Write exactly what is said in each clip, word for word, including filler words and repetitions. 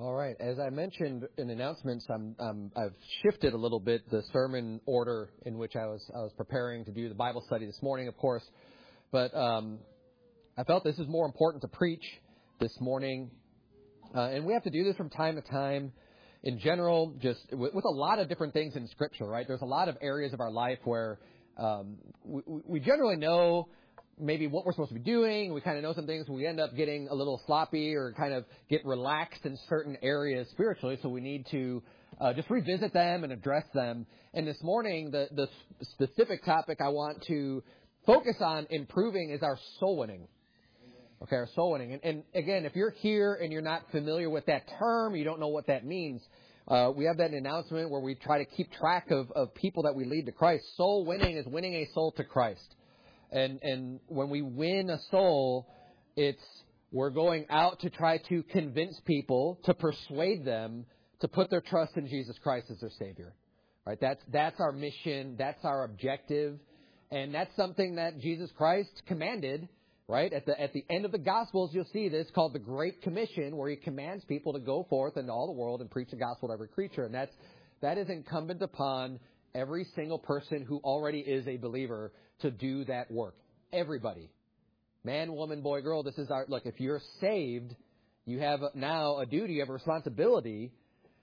All right. As I mentioned in announcements, I'm, um, I've shifted a little bit the sermon order in which I was I was preparing to do the Bible study this morning, of course. But um, I felt this is more important to preach this morning. Uh, and we have to do this from time to time. In general, just with, with a lot of different things in Scripture, right? There's a lot of areas of our life where um, we, we generally know maybe what we're supposed to be doing. We kind of know some things. We end up getting a little sloppy or kind of get relaxed in certain areas spiritually. So we need to uh, just revisit them and address them. And this morning, the, the specific topic I want to focus on improving is our soul winning. Okay, our soul winning. And, and again, if you're here and you're not familiar with that term, you don't know what that means, uh, we have that announcement where we try to keep track of, of people that we lead to Christ. Soul winning is winning a soul to Christ. And and when we win a soul, it's we're going out to try to convince people, to persuade them to put their trust in Jesus Christ as their Savior. Right? That's that's our mission. That's our objective. And that's something that Jesus Christ commanded. Right? At the at the end of the Gospels, you'll see this called the Great Commission, where He commands people to go forth into all the world and preach the gospel to every creature. And that's that is incumbent upon every single person who already is a believer to do that work. Everybody. Man, woman, boy, girl, this is our, look, if you're saved, you have now a duty, you have a responsibility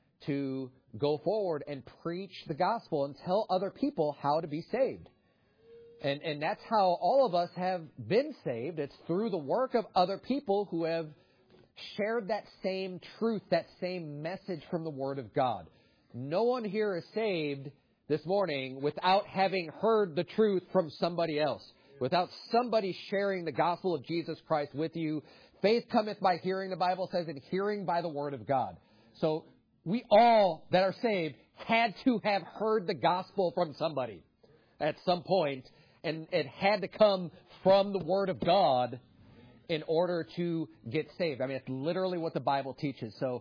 to go forward and preach the gospel and tell other people how to be saved. And, and that's how all of us have been saved. It's through the work of other people who have shared that same truth, that same message from the Word of God. No one here is saved this morning without having heard the truth from somebody else, without somebody sharing the gospel of Jesus Christ with you. Faith cometh by hearing, the Bible says, and hearing by the word of God. So we all that are saved had to have heard the gospel from somebody at some point, and it had to come from the word of God in order to get saved. I mean, it's literally what the Bible teaches. So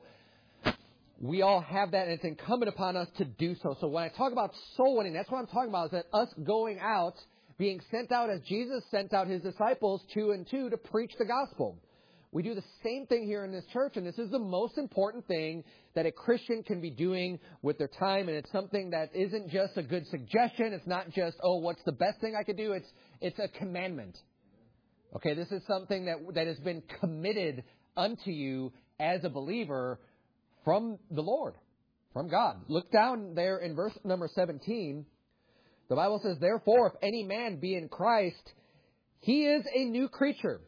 we all have that, and it's incumbent upon us to do so. So when I talk about soul winning, that's what I'm talking about, is that us going out, being sent out as Jesus sent out His disciples two and two to preach the gospel. We do the same thing here in this church, and this is the most important thing that a Christian can be doing with their time, and it's something that isn't just a good suggestion. It's not just, oh, what's the best thing I could do? It's it's a commandment. Okay, this is something that that has been committed unto you as a believer from the Lord, from God. Look down there in verse number seventeen. The Bible says, therefore, if any man be in Christ, he is a new creature.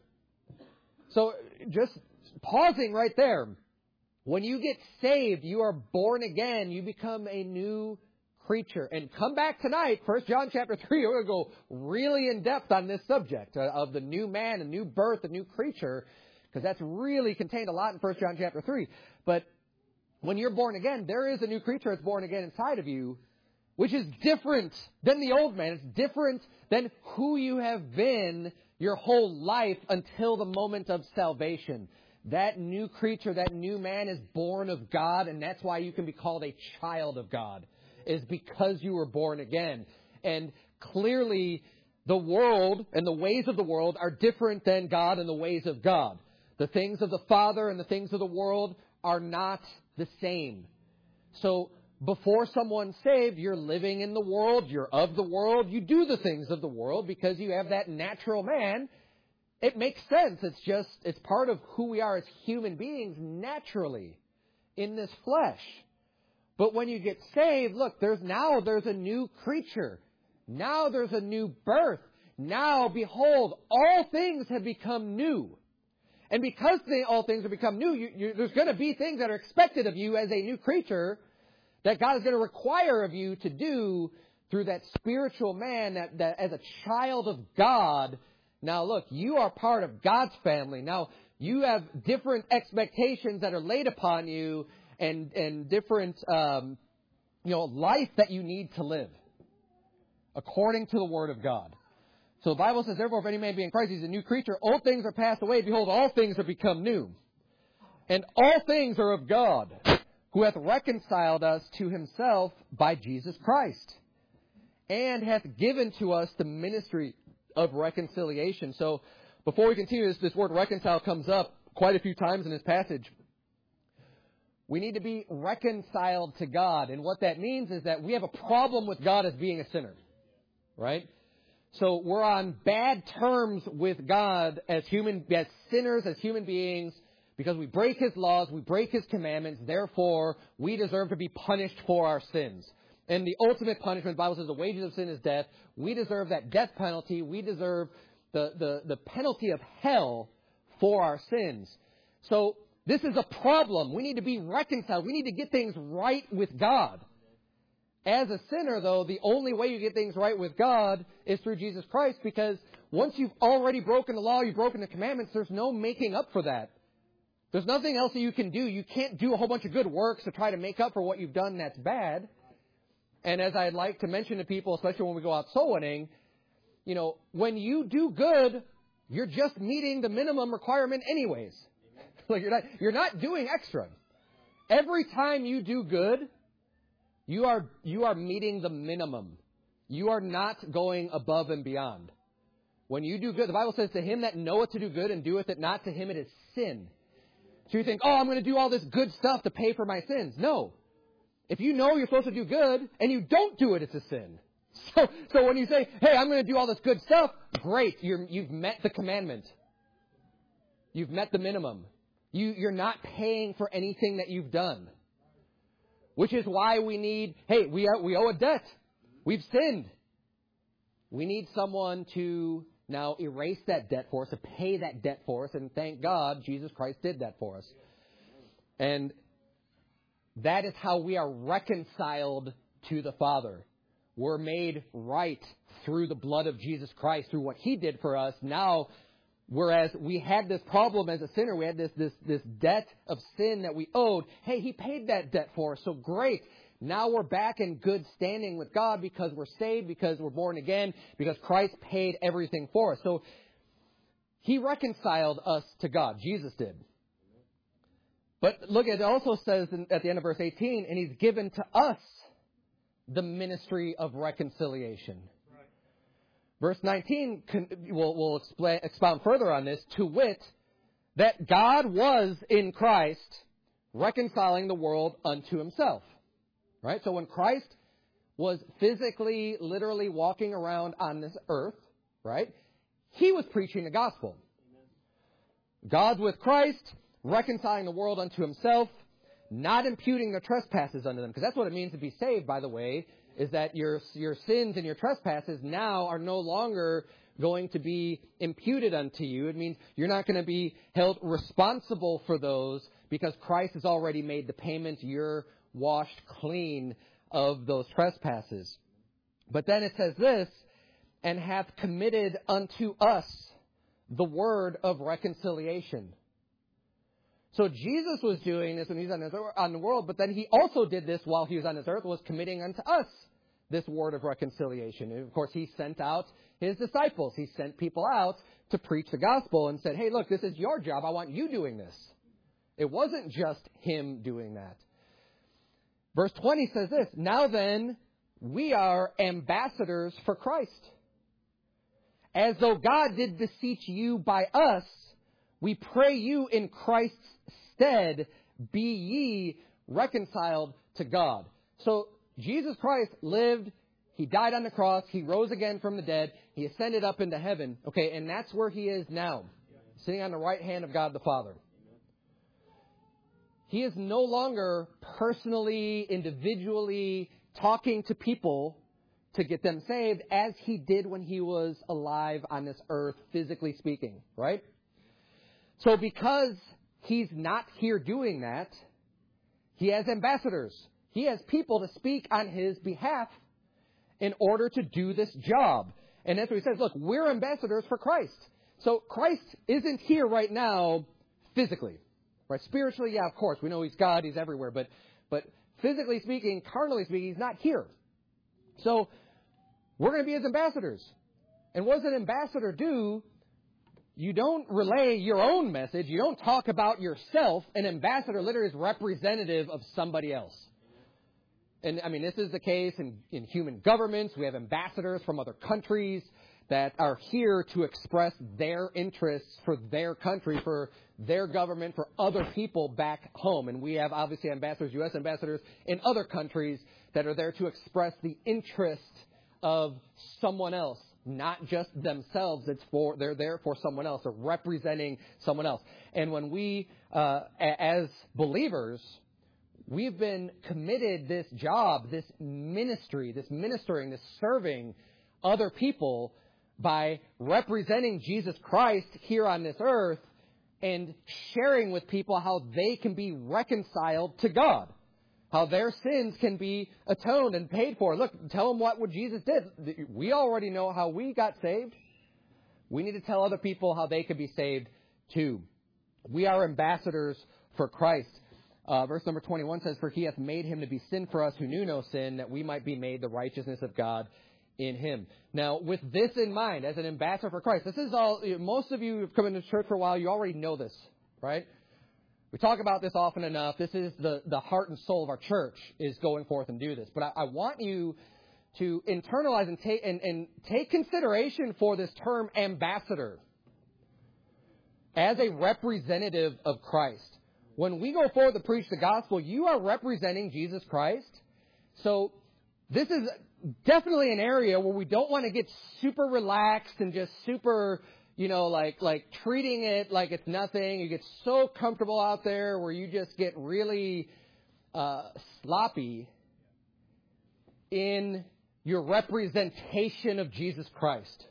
So just pausing right there. When you get saved, you are born again. You become a new creature. And come back tonight, First John chapter three. We're going to go really in depth on this subject of the new man, a new birth, a new creature, because that's really contained a lot in First John chapter three. But when you're born again, there is a new creature that's born again inside of you, which is different than the old man. It's different than who you have been your whole life until the moment of salvation. That new creature, that new man is born of God, and that's why you can be called a child of God, is because you were born again. And clearly, the world and the ways of the world are different than God and the ways of God. The things of the Father and the things of the world are not the same. So before someone's saved, you're living in the world, you're of the world, you do the things of the world because you have that natural man. It makes sense. It's just, it's part of who we are as human beings naturally in this flesh. But when you get saved, look, there's now there's a new creature. Now there's a new birth. Now, behold, all things have become new. And because they, all things have become new, you, you, there's going to be things that are expected of you as a new creature that God is going to require of you to do through that spiritual man, that, that as a child of God. Now, look, you are part of God's family. Now, you have different expectations that are laid upon you and, and different, um, you know, life that you need to live according to the Word of God. So the Bible says, therefore, if any man be in Christ, he's a new creature. Old things are passed away. Behold, all things are become new. And all things are of God, who hath reconciled us to Himself by Jesus Christ, and hath given to us the ministry of reconciliation. So before we continue, this, this word reconcile comes up quite a few times in this passage. We need to be reconciled to God. And what that means is that we have a problem with God as being a sinner. Right? So we're on bad terms with God as human, as sinners, as human beings, because we break His laws, we break His commandments. Therefore, we deserve to be punished for our sins. And the ultimate punishment, the Bible says the wages of sin is death. We deserve that death penalty. We deserve the, the, the penalty of hell for our sins. So this is a problem. We need to be reconciled. We need to get things right with God. As a sinner, though, the only way you get things right with God is through Jesus Christ, because once you've already broken the law, you've broken the commandments, there's no making up for that. There's nothing else that you can do. You can't do a whole bunch of good works to try to make up for what you've done that's bad. And as I'd like to mention to people, especially when we go out soul winning, you know, when you do good, you're just meeting the minimum requirement anyways. Like you're not, you're not doing extra. Every time you do good, You are, you are meeting the minimum. You are not going above and beyond. When you do good, the Bible says, to him that knoweth to do good and doeth it not, to him it is sin. So you think, oh, I'm going to do all this good stuff to pay for my sins. No. If you know you're supposed to do good and you don't do it, it's a sin. So, so when you say, hey, I'm going to do all this good stuff, great. You're, you've met the commandment. You've met the minimum. You, you're not paying for anything that you've done. Which is why we need, hey, we are, we owe a debt. We've sinned. We need someone to now erase that debt for us, to pay that debt for us. And thank God, Jesus Christ did that for us. And that is how we are reconciled to the Father. We're made right through the blood of Jesus Christ, through what He did for us. Now, whereas we had this problem as a sinner, we had this, this, this debt of sin that we owed. Hey, He paid that debt for us, so great. Now we're back in good standing with God because we're saved, because we're born again, because Christ paid everything for us. So He reconciled us to God. Jesus did. But look, it also says in, at the end of verse eighteen, and He's given to us the ministry of reconciliation. Verse nineteen will will explain, expound further on this, to wit, that God was in Christ reconciling the world unto Himself. Right? So when Christ was physically, literally walking around on this earth, right, He was preaching the gospel. God's with Christ, reconciling the world unto Himself, not imputing their trespasses unto them. Because that's what it means to be saved, by the way, is that your your sins and your trespasses now are no longer going to be imputed unto you. It means you're not going to be held responsible for those because Christ has already made the payment. You're washed clean of those trespasses. But then it says this, and hath committed unto us the word of reconciliation. So Jesus was doing this when He was on, this, on the world, but then He also did this while He was on this earth, was committing unto us this word of reconciliation. And of course, He sent out His disciples. He sent people out to preach the gospel and said, hey, look, this is your job. I want you doing this. It wasn't just Him doing that. Verse twenty says this, now then, we are ambassadors for Christ. As though God did beseech you by us, we pray you in Christ's stead, be ye reconciled to God. So Jesus Christ lived, He died on the cross, He rose again from the dead, He ascended up into heaven. Okay, and that's where He is now, sitting on the right hand of God the Father. He is no longer personally, individually talking to people to get them saved as He did when He was alive on this earth, physically speaking, right? So because He's not here doing that, He has ambassadors. He has people to speak on His behalf in order to do this job. And that's what He says, look, we're ambassadors for Christ. So Christ isn't here right now physically. Right? Spiritually, yeah, of course. We know He's God. He's everywhere. But, but physically speaking, carnally speaking, He's not here. So we're going to be His ambassadors. And what does an ambassador do? You don't relay your own message. You don't talk about yourself. An ambassador literally is representative of somebody else. And, I mean, this is the case in, in human governments. We have ambassadors from other countries that are here to express their interests for their country, for their government, for other people back home. And we have obviously ambassadors, U S ambassadors in other countries that are there to express the interest of someone else, not just themselves. It's for, they're there for someone else. They're representing someone else. And when we, uh, as believers, we've been committed this job, this ministry, this ministering, this serving other people by representing Jesus Christ here on this earth and sharing with people how they can be reconciled to God, how their sins can be atoned and paid for. Look, tell them what, what Jesus did. We already know how we got saved. We need to tell other people how they can be saved too. We are ambassadors for Christ. Uh, verse number twenty-one says, "For he hath made him to be sin for us who knew no sin, that we might be made the righteousness of God in him." Now, with this in mind, as an ambassador for Christ, this is all, most of you who have come into church for a while, you already know this, right? We talk about this often enough. This is the, the heart and soul of our church, is going forth and do this. But I, I want you to internalize and take, and, and take consideration for this term ambassador as a representative of Christ. When we go forward to preach the gospel, you are representing Jesus Christ. So this is definitely an area where we don't want to get super relaxed and just super, you know, like like treating it like it's nothing. You get so comfortable out there where you just get really uh, sloppy in your representation of Jesus Christ.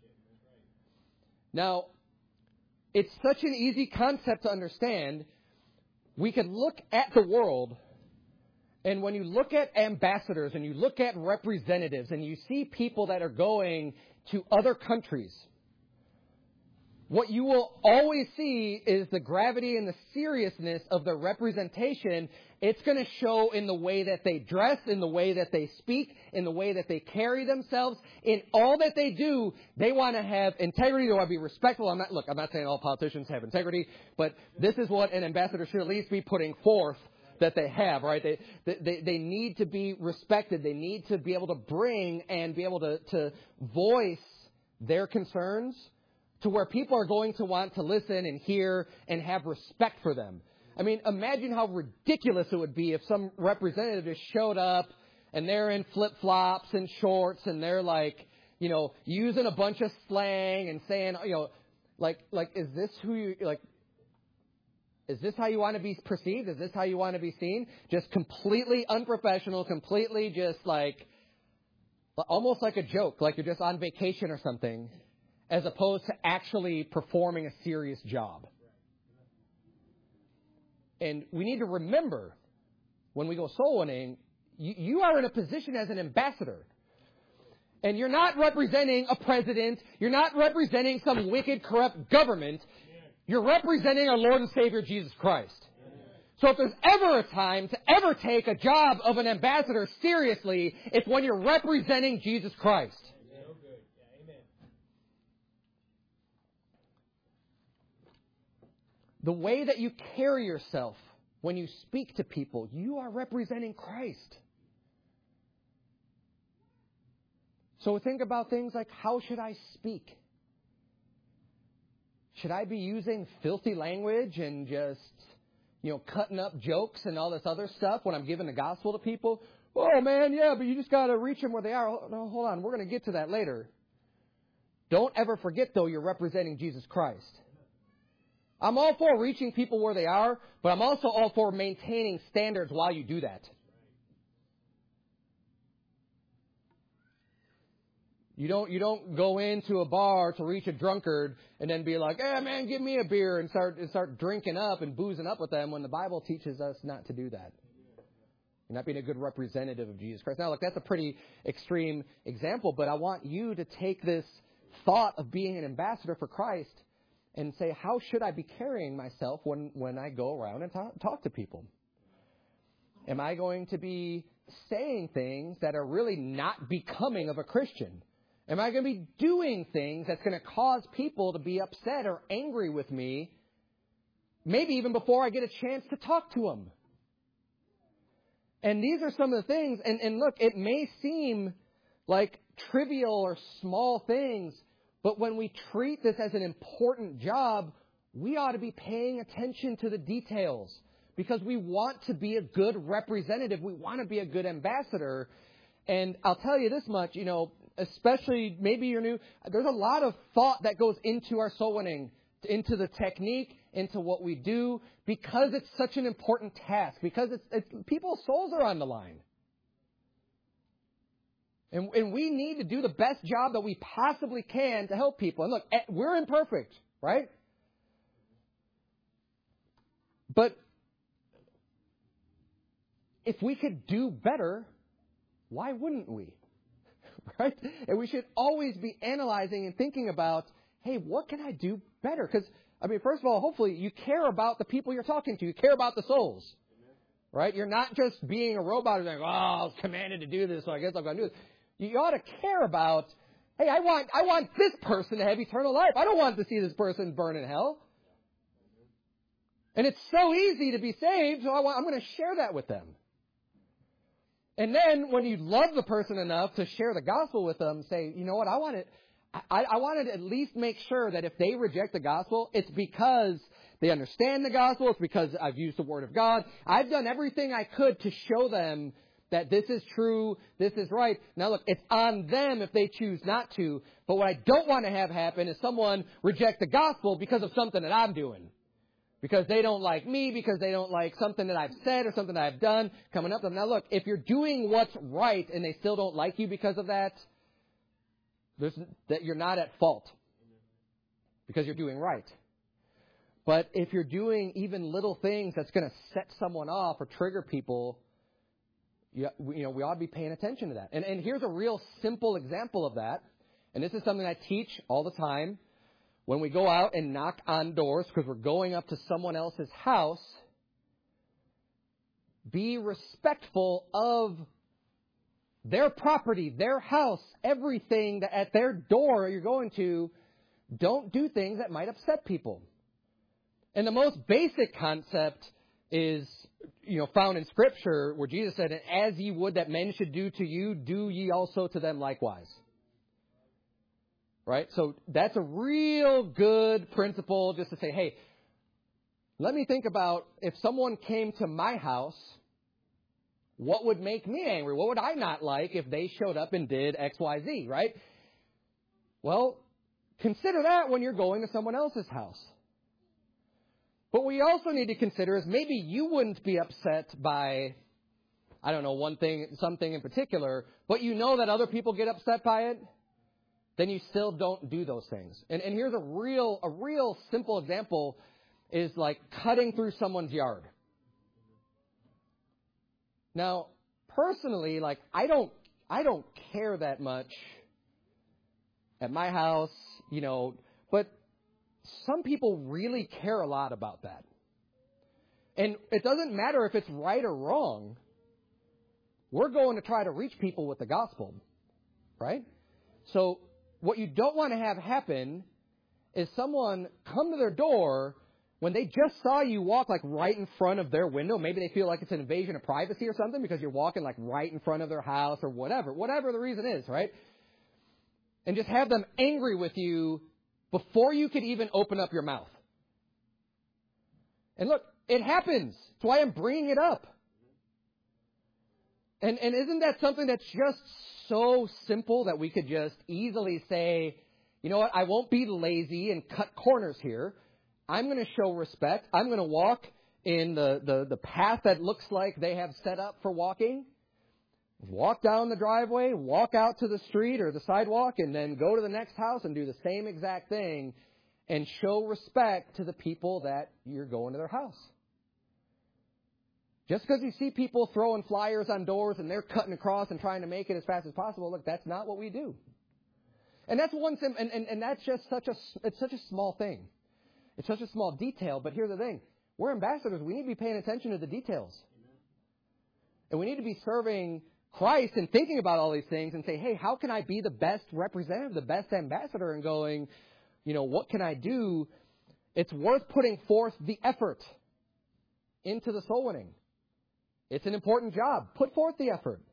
Now, it's such an easy concept to understand. We can look at the world, and when you look at ambassadors and you look at representatives and you see people that are going to other countries, what you will always see is the gravity and the seriousness of their representation. It's going to show in the way that they dress, in the way that they speak, in the way that they carry themselves. In all that they do, they want to have integrity. They want to be respectful. I'm not, look, I'm not saying all politicians have integrity, but this is what an ambassador should at least be putting forth that they have, right? They, they, they need to be respected. They need to be able to bring and be able to, to voice their concerns to where people are going to want to listen and hear and have respect for them. I mean, imagine how ridiculous it would be if some representative just showed up and they're in flip-flops and shorts and they're like, you know, using a bunch of slang and saying, you know, like, like, is this who you, like, is this how you want to be perceived? Is this how you want to be seen? Just completely unprofessional, completely just like, almost like a joke, like you're just on vacation or something, as opposed to actually performing a serious job. And we need to remember, when we go soul winning, you, you are in a position as an ambassador. And you're not representing a president. You're not representing some wicked, corrupt government. You're representing our Lord and Savior, Jesus Christ. So if there's ever a time to ever take a job of an ambassador seriously, it's when you're representing Jesus Christ. The way that you carry yourself when you speak to people, you are representing Christ. So think about things like, how should I speak? Should I be using filthy language and just, you know, cutting up jokes and all this other stuff when I'm giving the gospel to people? Oh, man, yeah, but you just got to reach them where they are. No, hold on. We're going to get to that later. Don't ever forget, though, you're representing Jesus Christ. I'm all for reaching people where they are, but I'm also all for maintaining standards while you do that. You don't, you don't go into a bar to reach a drunkard and then be like, hey, man, give me a beer and start, and start drinking up and boozing up with them when the Bible teaches us not to do that. You're not being a good representative of Jesus Christ. Now, look, that's a pretty extreme example, but I want you to take this thought of being an ambassador for Christ and say, how should I be carrying myself when, when I go around and talk, talk to people? Am I going to be saying things that are really not becoming of a Christian? Am I going to be doing things that's going to cause people to be upset or angry with me, maybe even before I get a chance to talk to them? And these are some of the things, and, and look, it may seem like trivial or small things, But when we treat this as an important job, we ought to be paying attention to the details because we want to be a good representative. We want to be a good ambassador. And I'll tell you this much, you know, especially maybe you're new, there's a lot of thought that goes into our soul winning, into the technique, into what we do, because it's such an important task, because it's, it's people's souls are on the line. And, and we need to do the best job that we possibly can to help people. And look, we're imperfect, right? But if we could do better, why wouldn't we? Right? And we should always be analyzing and thinking about, hey, what can I do better? Because, I mean, first of all, hopefully you care about the people you're talking to. You care about the souls. Right? You're not just being a robot and like, oh, I was commanded to do this, so I guess I'm going to do this. You ought to care about, hey, I want I want this person to have eternal life. I don't want to see this person burn in hell. And it's so easy to be saved, so I want, I'm going to share that with them. And then when you love the person enough to share the gospel with them, say, you know what, I want to, I, I want to at least make sure that if they reject the gospel, it's because they understand the gospel. It's because I've used the word of God. I've done everything I could to show them that this is true, this is right. Now look, it's on them if they choose not to. But what I don't want to have happen is someone reject the gospel because of something that I'm doing. Because they don't like me, because they don't like something that I've said or something that I've done coming up to them. Now look, if you're doing what's right and they still don't like you because of that, there's, that you're not at fault. Because you're doing right. But if you're doing even little things that's going to set someone off or trigger people, you, you know, we ought to be paying attention to that. And, and here's a real simple example of that. And this is something I teach all the time. When we go out and knock on doors because we're going up to someone else's house, be respectful of their property, their house, everything that at their door you're going to. Don't do things that might upset people. And the most basic concept is, you know, found in Scripture where Jesus said, as ye would that men should do to you, do ye also to them likewise. Right? So that's a real good principle just to say, hey, let me think about if someone came to my house, what would make me angry? What would I not like if they showed up and did X, Y, Z, right? Well, consider that when you're going to someone else's house. What we also need to consider is maybe you wouldn't be upset by, I don't know, one thing, something in particular, but you know that other people get upset by it. Then you still don't do those things. And, and here's a real, a real simple example is like cutting through someone's yard. Now, personally, like I don't, I don't care that much at my house, you know, but some people really care a lot about that. And it doesn't matter if it's right or wrong. We're going to try to reach people with the gospel, right? So what you don't want to have happen is someone come to their door when they just saw you walk like right in front of their window. Maybe they feel like it's an invasion of privacy or something because you're walking like right in front of their house or whatever, whatever the reason is, right? And just have them angry with you before you could even open up your mouth. And look, it happens. That's why I'm bringing it up. And, and isn't that something that's just so simple that we could just easily say, you know what, I won't be lazy and cut corners here. I'm going to show respect. I'm going to walk in the, the, the path that looks like they have set up for walking. Walk down the driveway, walk out to the street or the sidewalk, and then go to the next house and do the same exact thing and show respect to the people that you're going to their house. Just because you see people throwing flyers on doors and they're cutting across and trying to make it as fast as possible, look, that's not what we do. And that's one sim- and, and, and that's just such a it's such a small thing. It's such a small detail, but here's the thing. We're ambassadors. We need to be paying attention to the details. And we need to be serving Christ and thinking about all these things and say, hey, how can I be the best representative, the best ambassador, and going, you know, what can I do? It's worth putting forth the effort into the soul winning. It's an important job. Put forth the effort.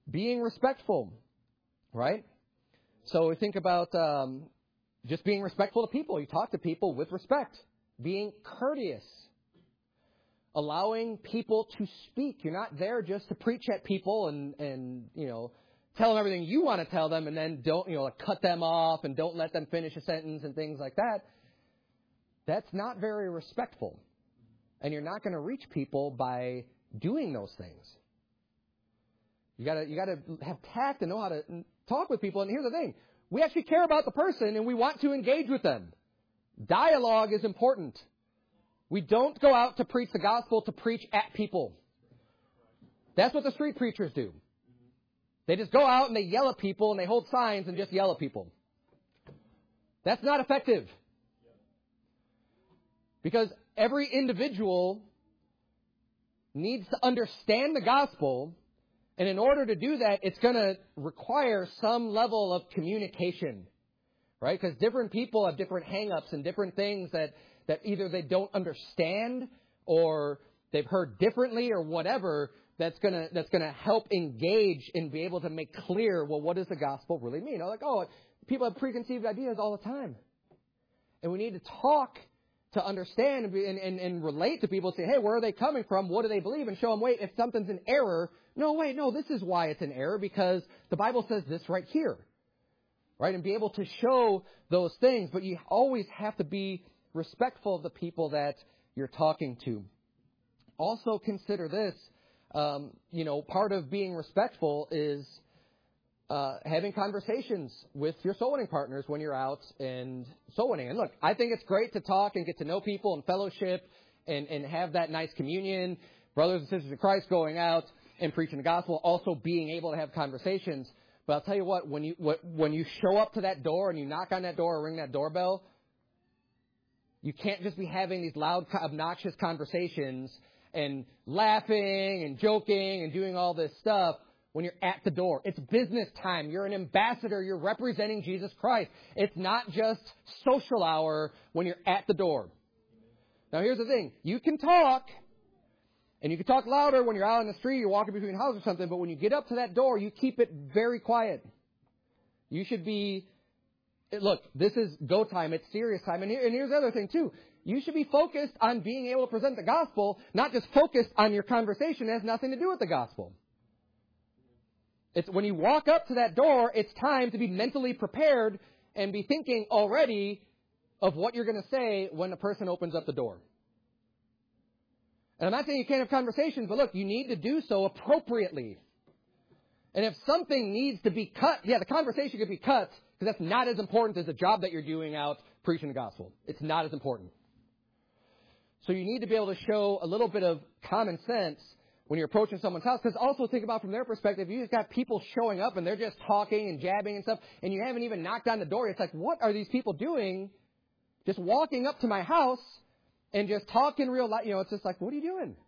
being respectful, right? So we think about um, just being respectful to people. You talk to people with respect. Being courteous. Allowing people to speak. You're not there just to preach at people and, and you know, tell them everything you want to tell them and then don't, you know, like cut them off and don't let them finish a sentence and things like that. That's not very respectful. And you're not going to reach people by doing those things. You gotta, you gotta have tact and know how to talk with people. And here's the thing. We actually care about the person and we want to engage with them. Dialogue is important. We don't go out to preach the gospel to preach at people. That's what the street preachers do. They just go out and they yell at people and they hold signs and just yell at people. That's not effective. Because every individual needs to understand the gospel, and in order to do that, it's going to require some level of communication, right? Because different people have different hang-ups and different things that, that either they don't understand or they've heard differently or whatever. That's going to that's going to help engage and be able to make clear, well, what does the gospel really mean? You know, like, oh, people have preconceived ideas all the time. And we need to talk to understand and, be, and, and, and relate to people, say, hey, where are they coming from? What do they believe? And show them, wait, if something's an error, no, wait, no, this is why it's an error, because the Bible says this right here, right? And be able to show those things. But you always have to be respectful of the people that you're talking to. Also consider this, um, you know, part of being respectful is Uh, having conversations with your soul winning partners when you're out and soul winning. And look, I think it's great to talk and get to know people and fellowship and, and have that nice communion, brothers and sisters in Christ going out and preaching the gospel, also being able to have conversations. But I'll tell you what, when you what, when you show up to that door and you knock on that door or ring that doorbell, you can't just be having these loud, obnoxious conversations and laughing and joking and doing all this stuff when you're at the door. It's business time. You're an ambassador. You're representing Jesus Christ. It's not just social hour when you're at the door. Now, here's the thing. You can talk, and you can talk louder when you're out on the street, you're walking between houses or something, but when you get up to that door, you keep it very quiet. You should be, look, this is go time. It's serious time. And, here, and here's the other thing, too. You should be focused on being able to present the gospel, not just focused on your conversation. It has nothing to do with the gospel. It's when you walk up to that door, it's time to be mentally prepared and be thinking already of what you're going to say when the person opens up the door. And I'm not saying you can't have conversations, but look, you need to do so appropriately. And if something needs to be cut, yeah, the conversation could be cut because that's not as important as the job that you're doing out preaching the gospel. It's not as important. So you need to be able to show a little bit of common sense when you're approaching someone's house, because also think about from their perspective, you just got people showing up and they're just talking and jabbing and stuff, and you haven't even knocked on the door. It's like, what are these people doing? Just walking up to my house and just talking real loud. You know, it's just like, what are you doing?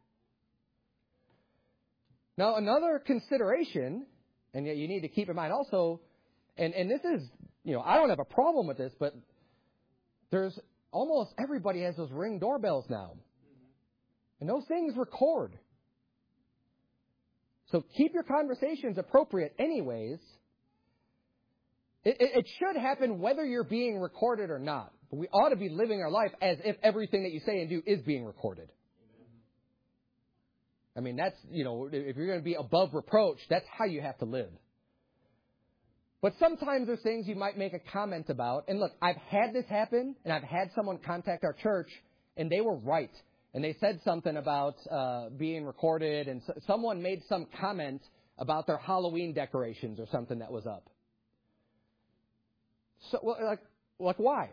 Now, another consideration, and yet you need to keep in mind also, and, and this is, you know, I don't have a problem with this, but there's almost everybody has those Ring doorbells now. And those things record. So keep your conversations appropriate anyways. It, it, it should happen whether you're being recorded or not. But we ought to be living our life as if everything that you say and do is being recorded. I mean, that's, you know, if you're going to be above reproach, that's how you have to live. But sometimes there's things you might make a comment about. And look, I've had this happen, and I've had someone contact our church, and they were right. And they said something about uh, being recorded, and so, someone made some comment about their Halloween decorations or something that was up. So, well, like, like why?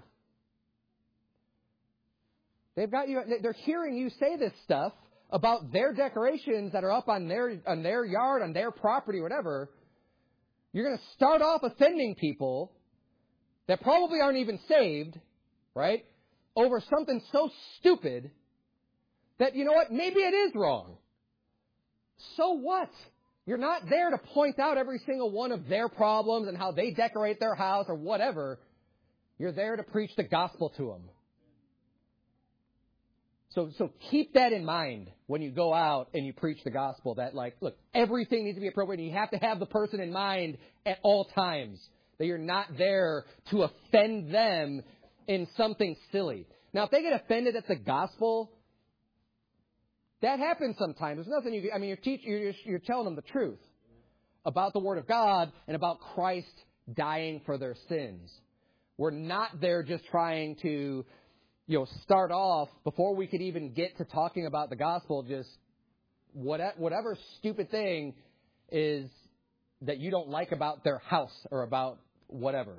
They've got you. They're hearing you say this stuff about their decorations that are up on their on their yard, on their property, whatever. You're going to start off offending people that probably aren't even saved, right? Over something so stupid. That, you know what, maybe it is wrong. So what? You're not there to point out every single one of their problems and how they decorate their house or whatever. You're there to preach the gospel to them. So, so keep that in mind when you go out and you preach the gospel, that like, look, everything needs to be appropriate. And you have to have the person in mind at all times, that you're not there to offend them in something silly. Now, if they get offended at the gospel, that happens sometimes. There's nothing you can, I mean, you're, teach, you're, you're telling them the truth about the Word of God and about Christ dying for their sins. We're not there just trying to, you know, start off before we could even get to talking about the gospel, just whatever, whatever stupid thing is that you don't like about their house or about whatever.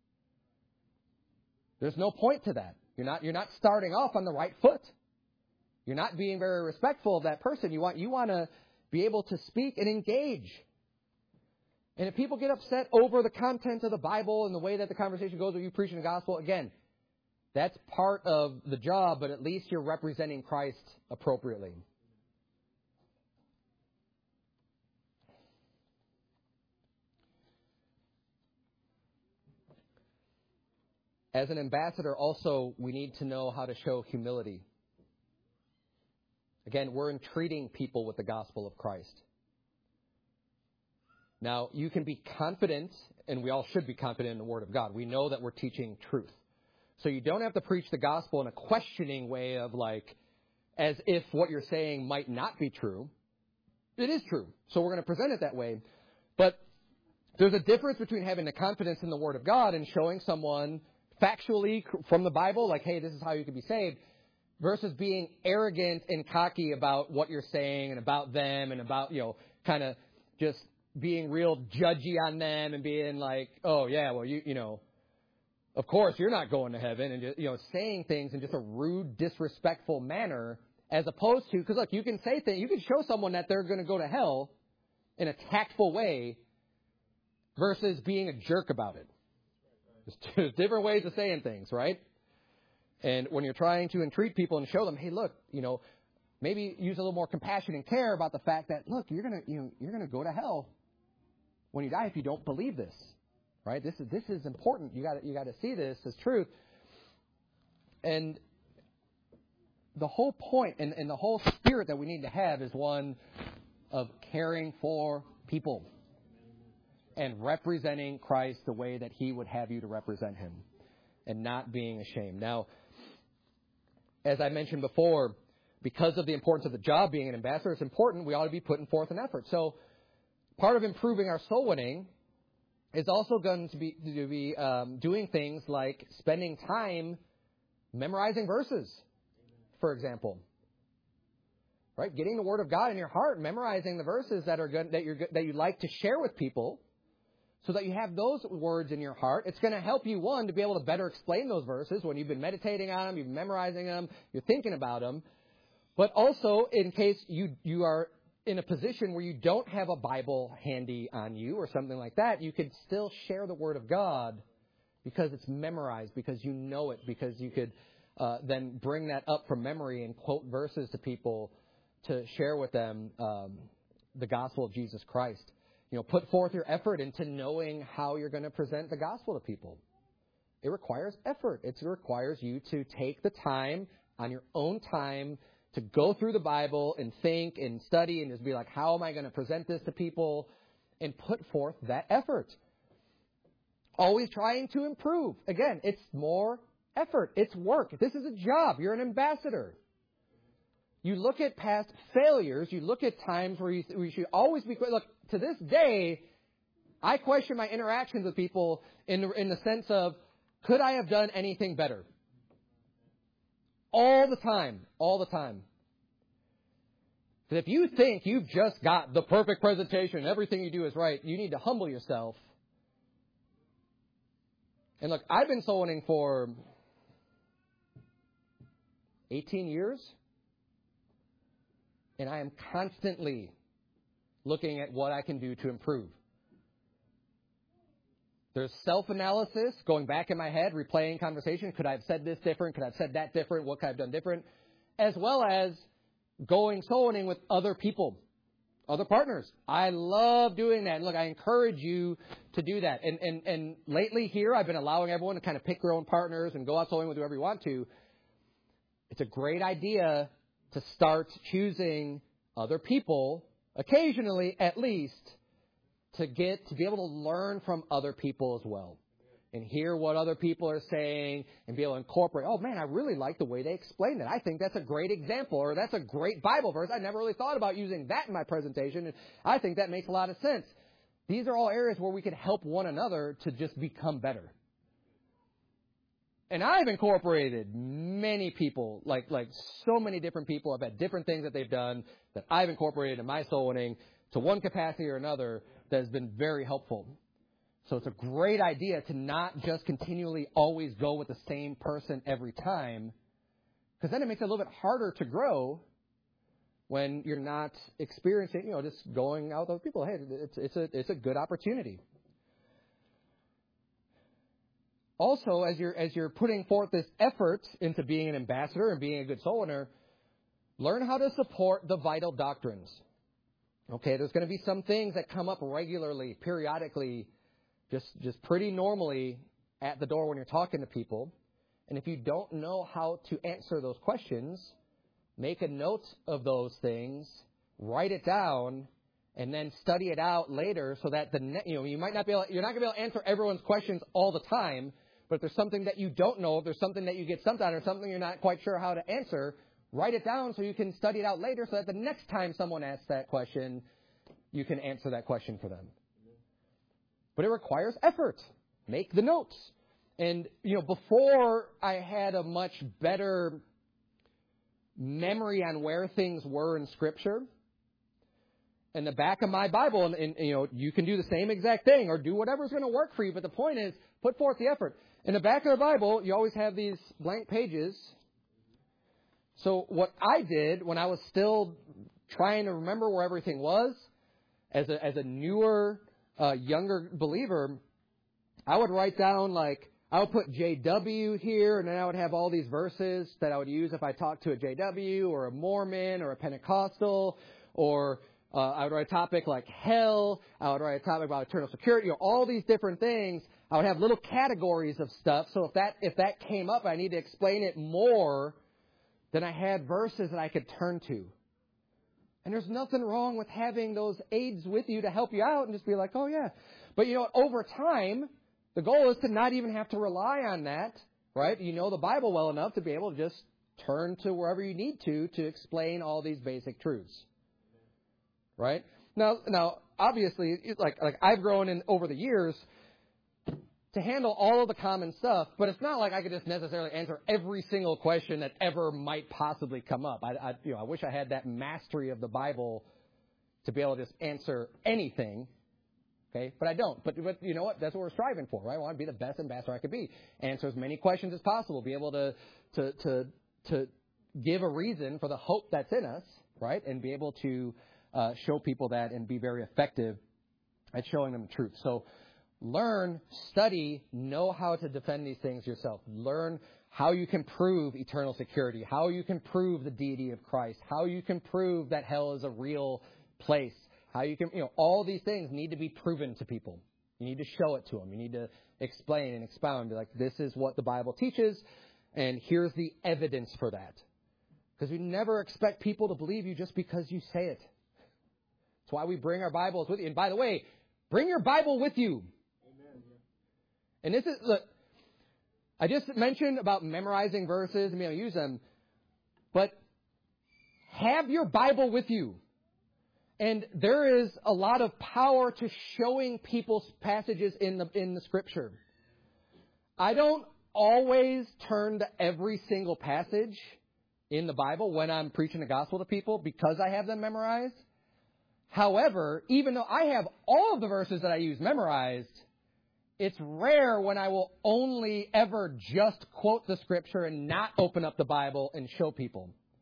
There's no point to that. You're not, you're not starting off on the right foot. You're not being very respectful of that person. You want, you want to be able to speak and engage. And if people get upset over the content of the Bible and the way that the conversation goes with you preaching the gospel, again, that's part of the job, but at least you're representing Christ appropriately. As an ambassador, also, we need to know how to show humility. Again, we're entreating people with the gospel of Christ. Now, you can be confident, and we all should be confident in the Word of God. We know that we're teaching truth. So you don't have to preach the gospel in a questioning way of like, as if what you're saying might not be true. It is true. So we're going to present it that way. But there's a difference between having the confidence in the Word of God and showing someone factually from the Bible, like, hey, this is how you can be saved, versus being arrogant and cocky about what you're saying and about them and about, you know, kind of just being real judgy on them and being like, oh, yeah, well, you you know, of course you're not going to heaven, and just, you know, saying things in just a rude, disrespectful manner, as opposed to, because look, you can say things, you can show someone that they're going to go to hell in a tactful way versus being a jerk about it. There's different ways of saying things, right? And when you're trying to entreat people and show them, hey, look, you know, maybe use a little more compassion and care about the fact that, look, you're gonna, you know, you're gonna go to hell when you die if you don't believe this, right? This is this is important. You got you got to see this as truth. And the whole point and, and the whole spirit that we need to have is one of caring for people and representing Christ the way that He would have you to represent Him, and not being ashamed. Now, as I mentioned before, because of the importance of the job being an ambassador, it's important we ought to be putting forth an effort. So part of improving our soul winning is also going to be, to be um, doing things like spending time memorizing verses, for example. Right? Getting the Word of God in your heart, memorizing the verses that are good, that you're that you like to share with people, so that you have those words in your heart. It's going to help you, one, to be able to better explain those verses when you've been meditating on them, you've been memorizing them, you're thinking about them. But also, in case you you are in a position where you don't have a Bible handy on you or something like that, you could still share the Word of God because it's memorized, because you know it, because you could uh, then bring that up from memory and quote verses to people to share with them um, the gospel of Jesus Christ. You know, put forth your effort into knowing how you're going to present the gospel to people. It requires effort. It requires you to take the time on your own time to go through the Bible and think and study and just be like, how am I going to present this to people? And put forth that effort. Always trying to improve. Again, it's more effort. It's work. This is a job. You're an ambassador. You look at past failures. You look at times where you, where you should always be... Look, to this day, I question my interactions with people in the, in the sense of, could I have done anything better? All the time. All the time. Because if you think you've just got the perfect presentation and everything you do is right, you need to humble yourself. And look, I've been soul winning for eighteen years. And I am constantly looking at what I can do to improve. There's self-analysis, going back in my head, replaying conversation. Could I have said this different? Could I have said that different? What could I have done different? As well as going soul winning with other people, other partners. I love doing that. And look, I encourage you to do that. And, and, and lately here, I've been allowing everyone to kind of pick their own partners and go out soul winning with whoever you want to. it's a great idea to start choosing other people, occasionally at least, to get to be able to learn from other people as well. And hear what other people are saying and be able to incorporate, oh man, I really like the way they explain that. I think that's a great example, or that's a great Bible verse. I never really thought about using that in my presentation, and I think that makes a lot of sense. These are all areas where we can help one another to just become better. And I've incorporated many people, like like so many different people have had different things that they've done that I've incorporated in my soul winning to one capacity or another that has been very helpful. So it's a great idea to not just continually always go with the same person every time, because then it makes it a little bit harder to grow when you're not experiencing, you know, just going out with other people. Hey, it's, it's, a, it's a good opportunity. Also, as you're, as you're putting forth this effort into being an ambassador and being a good soul winner, learn how to support the vital doctrines. Okay, there's going to be some things that come up regularly, periodically, Just just pretty normally at the door when you're talking to people. And if you don't know how to answer those questions, make a note of those things, write it down, and then study it out later so that the ne- you know you might not be able you're not going to be able to answer everyone's questions all the time. But if there's something that you don't know, if there's something that you get stumped on, or something you're not quite sure how to answer, write it down so you can study it out later so that the next time someone asks that question, you can answer that question for them. But it requires effort. Make the notes. And, you know, before I had a much better memory on where things were in Scripture, in the back of my Bible, and, and you know, you can do the same exact thing or do whatever's going to work for you. But the point is, put forth the effort. In the back of the Bible, you always have these blank pages. So what I did when I was still trying to remember where everything was, as a as a newer Uh, younger believer, I would write down, like, I would put J W here, and then I would have all these verses that I would use if I talked to a J W or a Mormon or a Pentecostal, or uh, I would write a topic like hell, I would write a topic about eternal security, you know, all these different things. I would have little categories of stuff, so if that if that came up, I need to explain it more, then I had verses that I could turn to. And there's nothing wrong with having those aids with you to help you out and just be like, oh, yeah. But, you know, over time, the goal is to not even have to rely on that, right? You know the Bible well enough to be able to just turn to wherever you need to to explain all these basic truths, right? Now, now obviously, like like I've grown in over the years to handle all of the common stuff, but it's not like I could just necessarily answer every single question that ever might possibly come up. I, I, you know, I wish I had that mastery of the Bible to be able to just answer anything, okay? But I don't. But, but you know what? That's what we're striving for, right? I want to be the best ambassador I could be. Answer as many questions as possible. Be able to to to to give a reason for the hope that's in us, right? And be able to uh, show people that and be very effective at showing them the truth. So learn, study, know how to defend these things yourself. Learn how you can prove eternal security, how you can prove the deity of Christ, how you can prove that hell is a real place, how you can, you know, all these things need to be proven to people. You need to show it to them. You need to explain and expound. Be like, this is what the Bible teaches, and here's the evidence for that. Because we never expect people to believe you just because you say it. That's why we bring our Bibles with you. And by the way, bring your Bible with you. And this is, look, I just mentioned about memorizing verses and being able to use them, but have your Bible with you. And there is a lot of power to showing people passages in the in the Scripture. I don't always turn to every single passage in the Bible when I'm preaching the gospel to people because I have them memorized. However, even though I have all of the verses that I use memorized, it's rare when I will only ever just quote the Scripture and not open up the Bible and show people.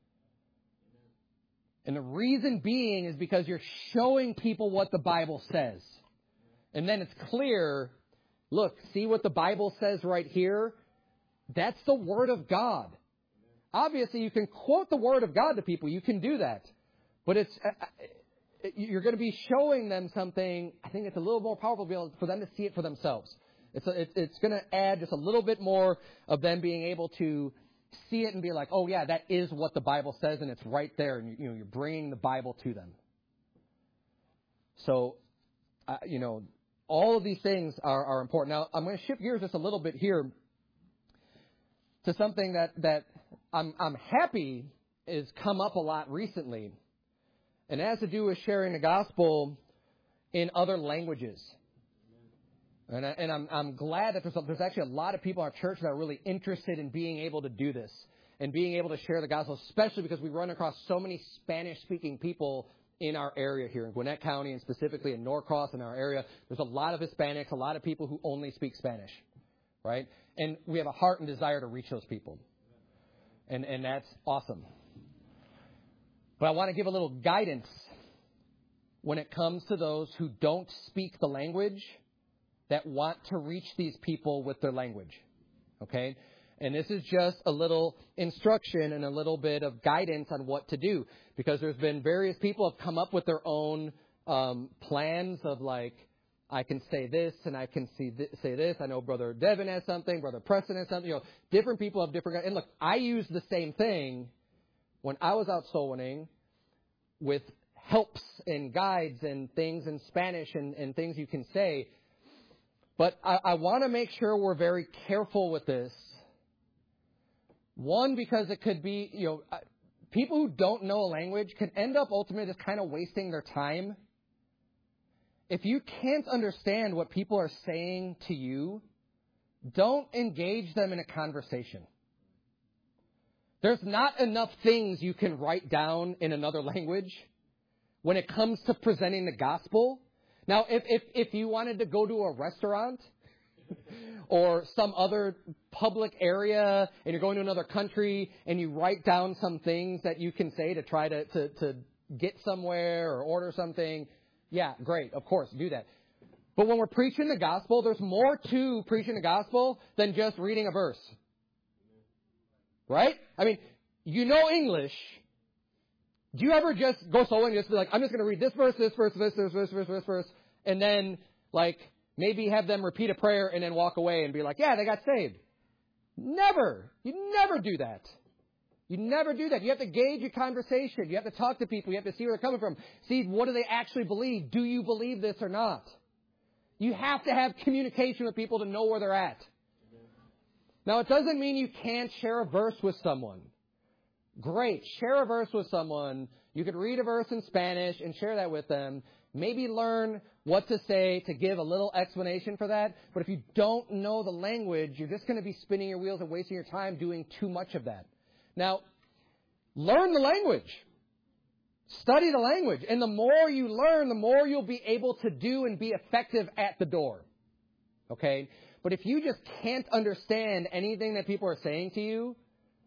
And the reason being is because you're showing people what the Bible says. And then it's clear, look, see what the Bible says right here? That's the Word of God. Obviously, you can quote the Word of God to people. You can do that. But it's... you're going to be showing them something. I think it's a little more powerful to be able, for them to see it for themselves. It's a, it, it's going to add just a little bit more of them being able to see it and be like, oh, yeah, that is what the Bible says, and it's right there, and you know, you're bringing the Bible to them. So, uh, you know, all of these things are, are important. Now, I'm going to shift gears just a little bit here to something that, that I'm, I'm happy is come up a lot recently, and it has to do with sharing the gospel in other languages. And, I, and I'm, I'm glad that there's, a, there's actually a lot of people in our church that are really interested in being able to do this and being able to share the gospel, especially because we run across so many Spanish-speaking people in our area here in Gwinnett County and specifically in Norcross in our area. There's a lot of Hispanics, a lot of people who only speak Spanish, right? And we have a heart and desire to reach those people. And, and that's awesome. But I want to give a little guidance when it comes to those who don't speak the language that want to reach these people with their language, okay? And this is just a little instruction and a little bit of guidance on what to do, because there's been various people have come up with their own um, plans of like, I can say this and I can see th- say this. I know Brother Devin has something, Brother Preston has something. You know, different people have different. And look, I use the same thing when I was out soul winning with helps and guides and things in Spanish and, and things you can say. But I, I want to make sure we're very careful with this. One, because it could be, you know, people who don't know a language can end up ultimately just kind of wasting their time. If you can't understand what people are saying to you, don't engage them in a conversation. There's not enough things you can write down in another language when it comes to presenting the gospel. Now, if, if, if you wanted to go to a restaurant or some other public area and you're going to another country and you write down some things that you can say to try to, to, to get somewhere or order something, yeah, great. Of course, do that. But when we're preaching the gospel, there's more to preaching the gospel than just reading a verse. Right? I mean, you know English. Do you ever just go solo and just be like, I'm just going to read this verse, this verse, this, this, this, verse, this verse, and then, like, maybe have them repeat a prayer and then walk away and be like, yeah, they got saved. Never. You never do that. You never do that. You have to gauge your conversation. You have to talk to people. You have to see where they're coming from. See, what do they actually believe? Do you believe this or not? You have to have communication with people to know where they're at. Now, it doesn't mean you can't share a verse with someone. Great. Share a verse with someone. You could read a verse in Spanish and share that with them. Maybe learn what to say to give a little explanation for that. But if you don't know the language, you're just going to be spinning your wheels and wasting your time doing too much of that. Now, learn the language. Study the language. And the more you learn, the more you'll be able to do and be effective at the door. Okay? But if you just can't understand anything that people are saying to you,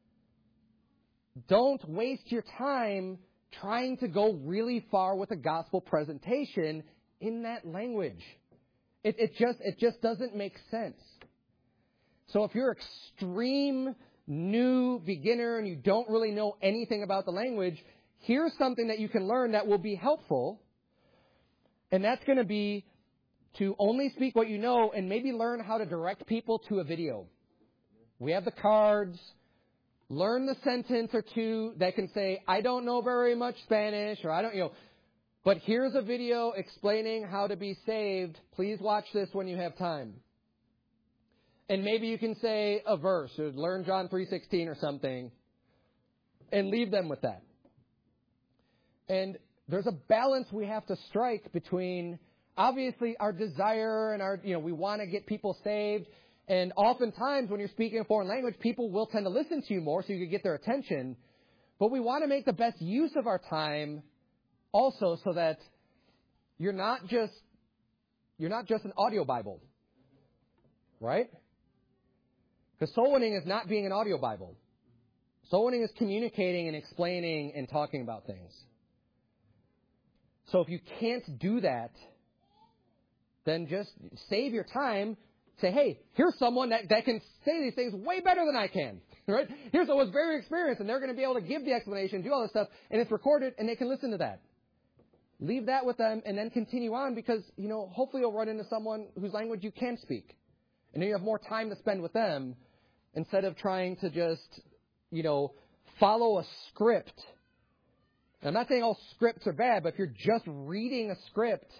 don't waste your time trying to go really far with a gospel presentation in that language. It, it just it just doesn't make sense. So if you're extreme new beginner and you don't really know anything about the language, here's something that you can learn that will be helpful. And that's going to be to only speak what you know and maybe learn how to direct people to a video. We have the cards. Learn the sentence or two that can say, I don't know very much Spanish, or I don't, you know, but here's a video explaining how to be saved. Please watch this when you have time. And maybe you can say a verse, or learn John three sixteen or something, and leave them with that. And there's a balance we have to strike between, obviously, our desire and our, you know, we want to get people saved. And oftentimes when you're speaking a foreign language, people will tend to listen to you more so you can get their attention. But we want to make the best use of our time also so that you're not just, you're not just an audio Bible. Right? Because soul winning is not being an audio Bible. Soul winning is communicating and explaining and talking about things. So if you can't do that, then just save your time. Say, hey, here's someone that, that can say these things way better than I can, right? Here's someone who's very experienced, and they're going to be able to give the explanation, do all this stuff, and it's recorded, and they can listen to that. Leave that with them, and then continue on, because, you know, hopefully you'll run into someone whose language you can speak. And then you have more time to spend with them, instead of trying to just you know, follow a script. I'm not saying all scripts are bad, but if you're just reading a script,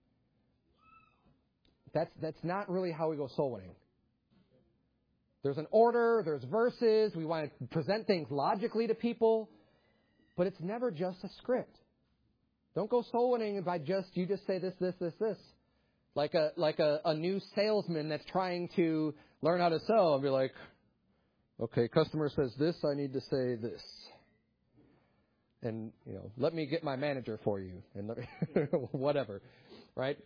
that's that's not really how we go soul winning. There's an order, there's verses, we want to present things logically to people, but it's never just a script. Don't go soul winning by just, you just say this, this, this, this. Like a like a, a new salesman that's trying to learn how to sell and be like, okay, customer says this, I need to say this. And, you know, let me get my manager for you and whatever, right?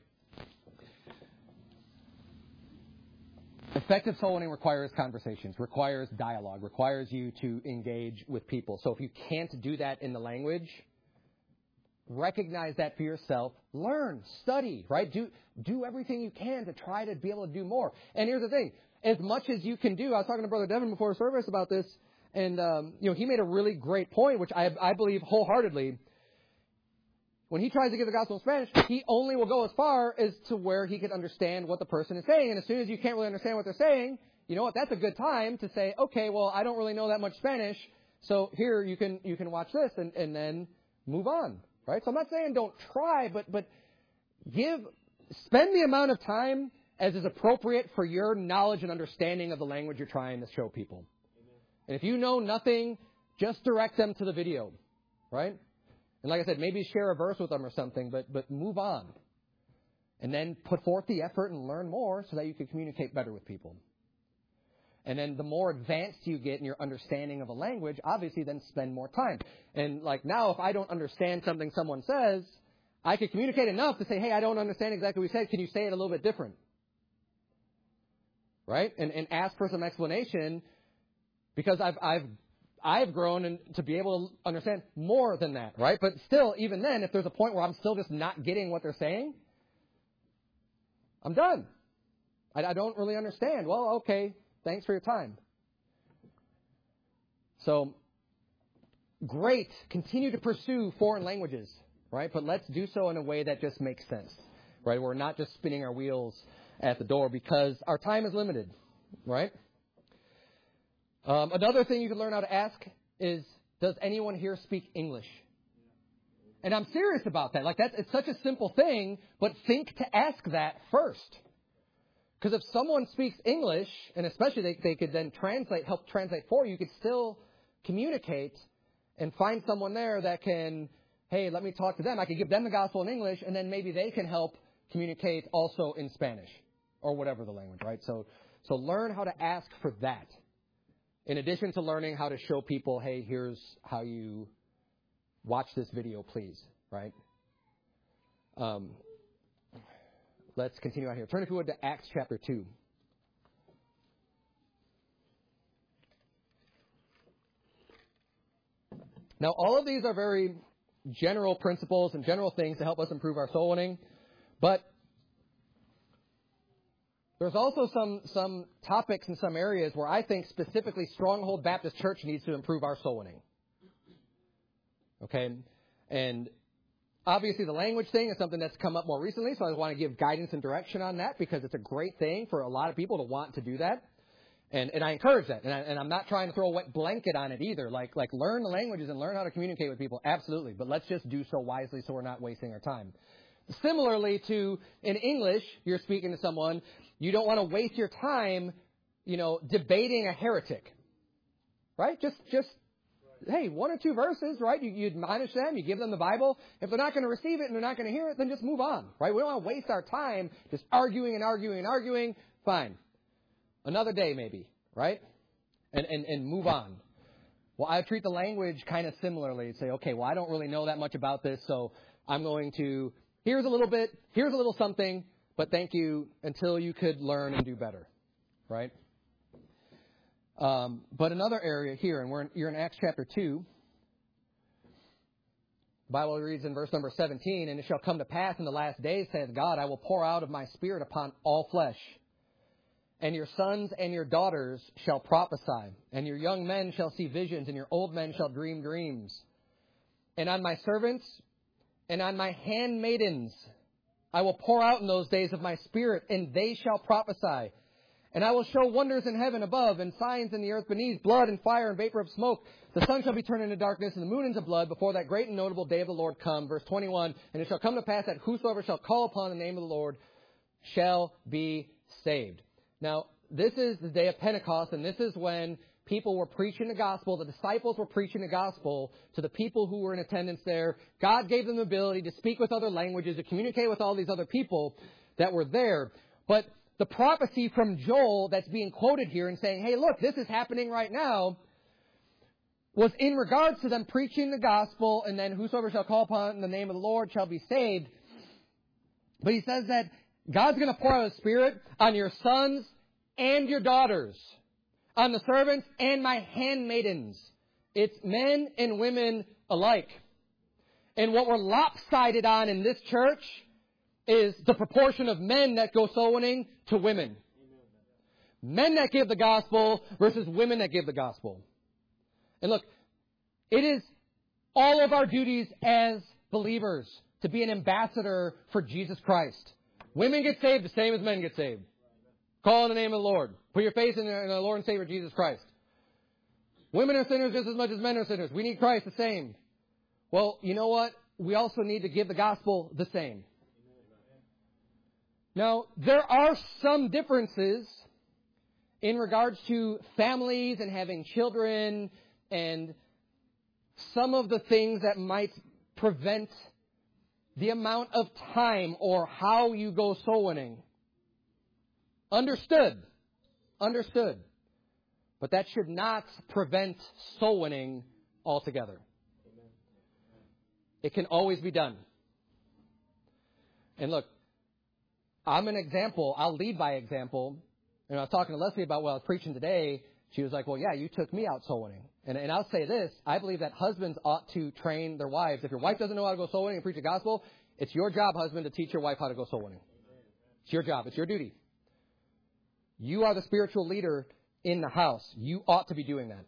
Effective soul winning requires conversations, requires dialogue, requires you to engage with people. So if you can't do that in the language, recognize that for yourself. Learn, study, right? Do do everything you can to try to be able to do more. And here's the thing. As much as you can do, I was talking to Brother Devin before service about this, and um, you know, he made a really great point, which I, I believe wholeheartedly. When he tries to give the gospel in Spanish, he only will go as far as to where he can understand what the person is saying. And as soon as you can't really understand what they're saying, you know what? That's a good time to say, okay, well, I don't really know that much Spanish, so here you can you can watch this, and, and then move on, right? So I'm not saying don't try, but but give spend the amount of time as is appropriate for your knowledge and understanding of the language you're trying to show people. Amen. And if you know nothing, just direct them to the video, right? And like I said, maybe share a verse with them or something, but but move on. And then put forth the effort and learn more so that you can communicate better with people. And then the more advanced you get in your understanding of a language, obviously then spend more time. And like now, if I don't understand something someone says, I can communicate enough to say, hey, I don't understand exactly what you said. Can you say it a little bit different? Right? And and ask for some explanation, because I've I've I've grown in, to be able to understand more than that, right? But still, even then, if there's a point where I'm still just not getting what they're saying, I'm done. I, I don't really understand. Well, okay, thanks for your time. So, great. Continue to pursue foreign languages, right? But let's do so in a way that just makes sense, right? We're not just spinning our wheels at the door because our time is limited, right? Um, another thing you can learn how to ask is, does anyone here speak English? And I'm serious about that. Like that's, it's such a simple thing, but think to ask that first. Because if someone speaks English, and especially they, they could then translate, help translate for you, you could still communicate and find someone there that can, hey, let me talk to them. I could give them the gospel in English, and then maybe they can help communicate also in Spanish or whatever the language, right? So, so learn how to ask for that. In addition to learning how to show people, hey, here's how you watch this video, please, right? Um, let's continue on here. Turn, if you would, to Acts chapter two. Now, all of these are very general principles and general things to help us improve our soul winning, but there's also some some topics in some areas where I think specifically Stronghold Baptist Church needs to improve our soul winning. Okay? And obviously the language thing is something that's come up more recently, so I want to give guidance and direction on that because it's a great thing for a lot of people to want to do that. And and I encourage that. And, I, and I'm not trying to throw a wet blanket on it either. Like, like learn the languages and learn how to communicate with people. Absolutely. But let's just do so wisely so we're not wasting our time. Similarly to, in English, you're speaking to someone, you don't want to waste your time, you know, debating a heretic, right? Just, just, hey, one or two verses, right? You, you admonish them, you give them the Bible. If they're not going to receive it and they're not going to hear it, then just move on, right? We don't want to waste our time just arguing and arguing and arguing. Fine. Another day maybe, right? And, and, and move on. Well, I treat the language kind of similarly. Say, okay, well, I don't really know that much about this, so I'm going to, here's a little bit, here's a little something, but thank you until you could learn and do better, right? Um, but another area here, and we're in, you're in Acts chapter two. The Bible reads in verse number seventeen, and it shall come to pass in the last days, saith God, I will pour out of my spirit upon all flesh. And your sons and your daughters shall prophesy, and your young men shall see visions, and your old men shall dream dreams. And on my servants and on my handmaidens I will pour out in those days of my spirit, and they shall prophesy. And I will show wonders in heaven above and signs in the earth beneath, blood and fire and vapor of smoke. The sun shall be turned into darkness and the moon into blood before that great and notable day of the Lord come. Verse twenty-one, and it shall come to pass that whosoever shall call upon the name of the Lord shall be saved. Now, this is the day of Pentecost, and this is when people were preaching the gospel. The disciples were preaching the gospel to the people who were in attendance there. God gave them the ability to speak with other languages, to communicate with all these other people that were there. But the prophecy from Joel that's being quoted here and saying, hey, look, this is happening right now, was in regards to them preaching the gospel, and then whosoever shall call upon the name of the Lord shall be saved. But he says that God's going to pour out His Spirit on your sons and your daughters, on the servants and my handmaidens. It's men and women alike. And what we're lopsided on in this church is the proportion of men that go soul winning to women. Men that give the gospel versus women that give the gospel. And look, it is all of our duties as believers to be an ambassador for Jesus Christ. Women get saved the same as men get saved. Call on the name of the Lord. Put your faith in the Lord and Savior Jesus Christ. Women are sinners just as much as men are sinners. We need Christ the same. Well, you know what? We also need to give the gospel the same. Now, there are some differences in regards to families and having children and some of the things that might prevent the amount of time or how you go soul winning. Understood. Understood. But that should not prevent soul winning altogether. It can always be done. And look, I'm an example. I'll lead by example. And I was talking to Leslie about what I was preaching today. She was like, well, yeah, you took me out soul winning. And, and I'll say this. I believe that husbands ought to train their wives. If your wife doesn't know how to go soul winning and preach the gospel, it's your job, husband, to teach your wife how to go soul winning. It's your job. It's your duty. You are the spiritual leader in the house. You ought to be doing that.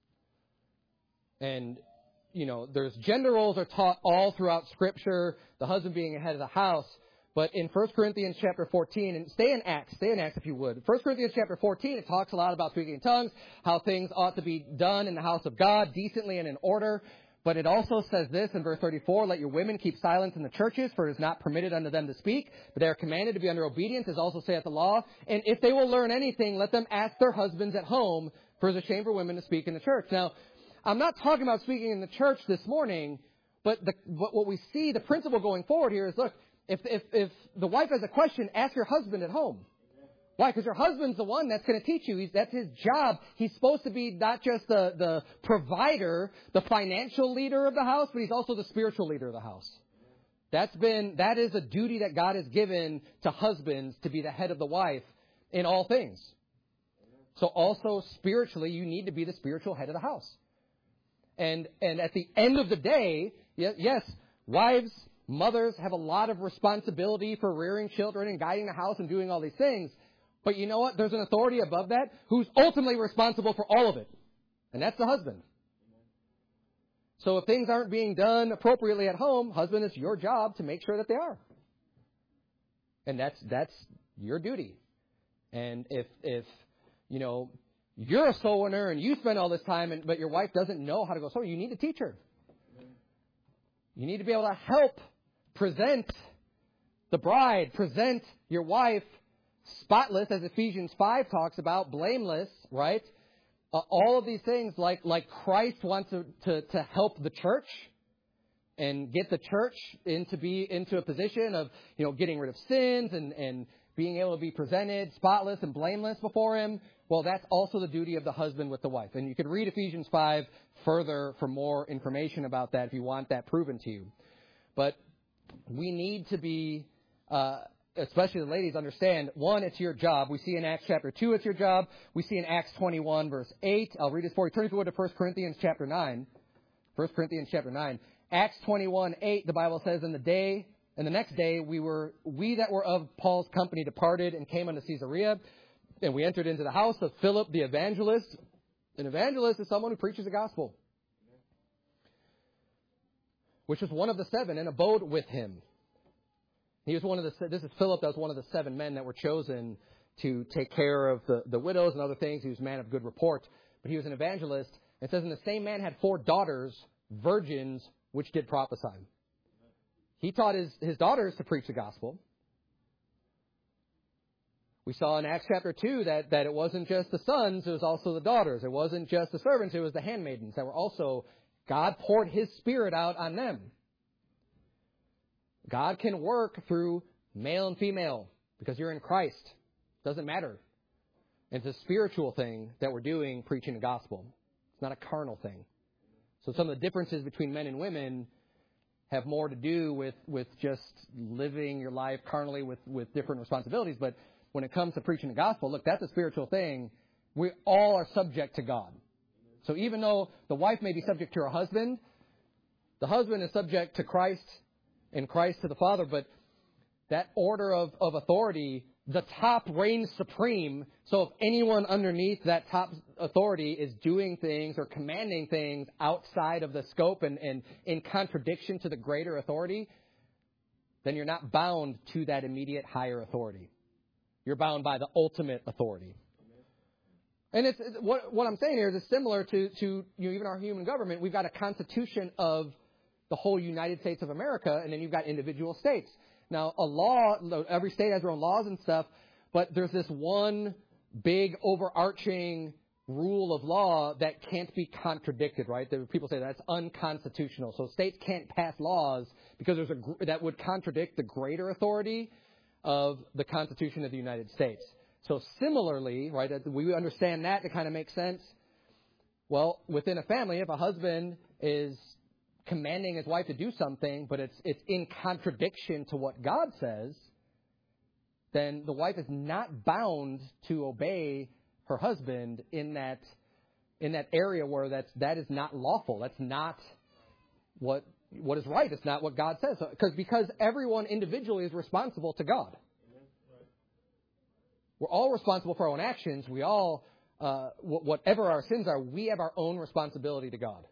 And, you know, there's gender roles are taught all throughout Scripture, the husband being ahead of the house. But in First Corinthians chapter fourteen, and stay in Acts, stay in Acts if you would. First Corinthians chapter fourteen, it talks a lot about speaking in tongues, how things ought to be done in the house of God, decently and in order. But it also says this in verse thirty-four, let your women keep silence in the churches, for it is not permitted unto them to speak, but they are commanded to be under obedience, as also saith the law. And if they will learn anything, let them ask their husbands at home, for it is a shame for women to speak in the church. Now, I'm not talking about speaking in the church this morning, but the, what we see, the principle going forward here is, look, if, if, if the wife has a question, ask your husband at home. Why? Because your husband's the one that's going to teach you. He's, that's his job. He's supposed to be not just the, the provider, the financial leader of the house, but he's also the spiritual leader of the house. That's been, that is a duty that God has given to husbands to be the head of the wife in all things. So also spiritually, you need to be the spiritual head of the house. And, and at the end of the day, yes, wives, mothers have a lot of responsibility for rearing children and guiding the house and doing all these things. But you know what? There's an authority above that who's ultimately responsible for all of it. And that's the husband. So if things aren't being done appropriately at home, husband, it's your job to make sure that they are. And that's that's your duty. And if if you know you're a soul winner and you spend all this time, and, but your wife doesn't know how to go soul, you need to teach her. You need to be able to help present the bride, present your wife spotless, as Ephesians five talks about, blameless, right? Uh, all of these things, like like Christ wants to, to, to help the church and get the church into be into a position of, you know, getting rid of sins and, and being able to be presented spotless and blameless before Him. Well, that's also the duty of the husband with the wife. And you could read Ephesians five further for more information about that if you want that proven to you. But we need to be, uh, especially the ladies, understand, one, it's your job. We see in Acts chapter two, it's your job. We see in Acts twenty-one, verse eight. I'll read this for you. Turn if you would to First Corinthians chapter nine. First Corinthians chapter nine. Acts twenty-one, eight, the Bible says, in the day, and the next day, we were, we that were of Paul's company departed and came unto Caesarea, and we entered into the house of Philip the evangelist. An evangelist is someone who preaches the gospel, which was one of the seven, and abode with him. He was one of the, this is Philip, that was one of the seven men that were chosen to take care of the, the widows and other things. He was a man of good report, but he was an evangelist. It says, and the same man had four daughters, virgins, which did prophesy. He taught his, his daughters to preach the gospel. We saw in Acts chapter two that, that it wasn't just the sons, it was also the daughters. It wasn't just the servants, it was the handmaidens that were also, God poured His Spirit out on them. God can work through male and female because you're in Christ. Doesn't matter. It's a spiritual thing that we're doing, preaching the gospel. It's not a carnal thing. So some of the differences between men and women have more to do with, with just living your life carnally with, with different responsibilities. But when it comes to preaching the gospel, look, that's a spiritual thing. We all are subject to God. So even though the wife may be subject to her husband, the husband is subject to Christ and Christ to the Father. But that order of, of authority, the top reigns supreme. So if anyone underneath that top authority is doing things or commanding things outside of the scope and, and in contradiction to the greater authority, then you're not bound to that immediate higher authority. You're bound by the ultimate authority. And it's, it's what, what I'm saying here is it's similar to, to you know, even our human government. We've got a constitution of the whole United States of America, and then you've got individual states. Now, a law, every state has their own laws and stuff, but there's this one big overarching rule of law that can't be contradicted, right? People say that's unconstitutional. So states can't pass laws because there's a that would contradict the greater authority of the Constitution of the United States. So similarly, right, we understand that to kind of make sense. Well, within a family, if a husband is commanding his wife to do something, but it's it's in contradiction to what God says, then the wife is not bound to obey her husband in that in that area where that's that is not lawful. That's not what what is right. It's not what God says. Because because everyone individually is responsible to God. We're all responsible for our own actions. We all, uh, whatever our sins are, we have our own responsibility to God.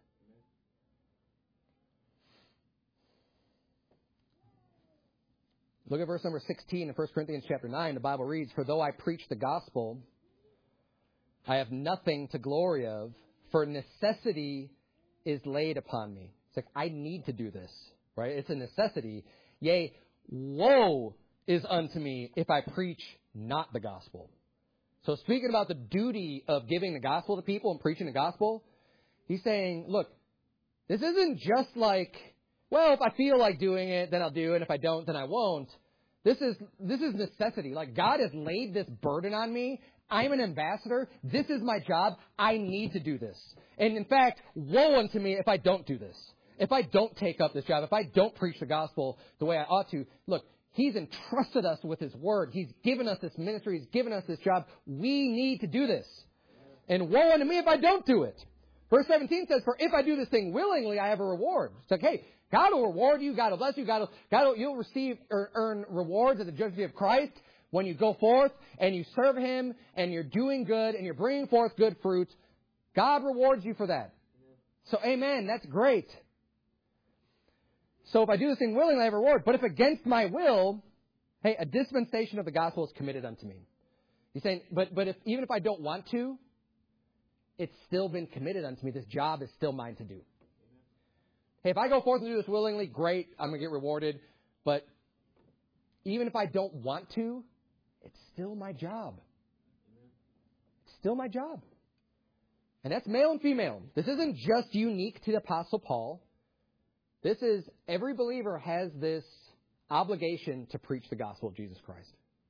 Look at verse number sixteen in First Corinthians chapter nine. The Bible reads, "For though I preach the gospel, I have nothing to glory of, for necessity is laid upon me." It's like, I need to do this, right? It's a necessity. Yea, woe is unto me if I preach not the gospel. So speaking about the duty of giving the gospel to people and preaching the gospel, he's saying, look, this isn't just like, well, if I feel like doing it, then I'll do it. And if I don't, then I won't. This is this is necessity. Like, God has laid this burden on me. I'm an ambassador. This is my job. I need to do this. And in fact, woe unto me if I don't do this. If I don't take up this job, if I don't preach the gospel the way I ought to. Look, He's entrusted us with His word. He's given us this ministry. He's given us this job. We need to do this. And woe unto me if I don't do it. Verse seventeen says, "For if I do this thing willingly, I have a reward." It's like, hey, God will reward you. God will bless you. God will, God will, you'll receive or earn rewards at the judgment of Christ when you go forth and you serve Him and you're doing good and you're bringing forth good fruit. God rewards you for that. So, amen. That's great. So if I do this thing willingly, I have a reward. But if against my will, hey, a dispensation of the gospel is committed unto me. He's saying, but but if even if I don't want to, it's still been committed unto me. This job is still mine to do. Hey, if I go forth and do this willingly, great, I'm going to get rewarded. But even if I don't want to, it's still my job. It's still my job. And that's male and female. This isn't just unique to the Apostle Paul. This is, every believer has this obligation to preach the gospel of Jesus Christ.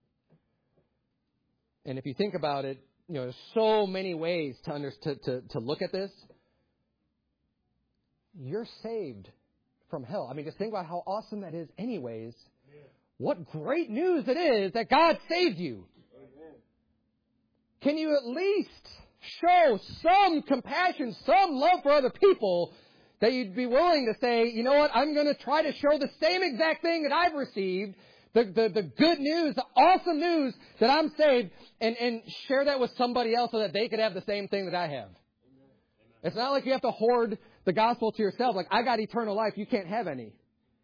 And if you think about it, you know, there's so many ways to, under, to, to, to look at this. You're saved from hell. I mean, just think about how awesome that is anyways. Yeah. What great news it is that God saved you. Amen. Can you at least show some compassion, some love for other people, that you'd be willing to say, you know what, I'm going to try to show the same exact thing that I've received, the, the, the good news, the awesome news that I'm saved, and, and share that with somebody else so that they could have the same thing that I have. Amen. It's not like you have to hoard the gospel to yourself. Like, I got eternal life, you can't have any.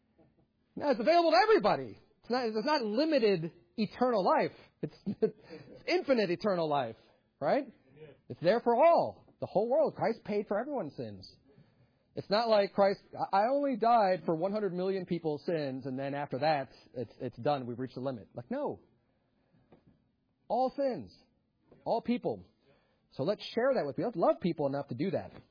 No, it's available to everybody. It's not, it's not limited eternal life. It's, it's It's infinite eternal life, right? It's there for all. The whole world. Christ paid for everyone's sins. It's not like Christ, I only died for one hundred million people's sins, and then after that, it's it's done. We've reached the limit. Like, no. All sins. All people. So let's share that with people. Let's love people enough to do that.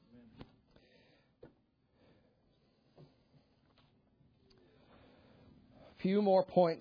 A few more points,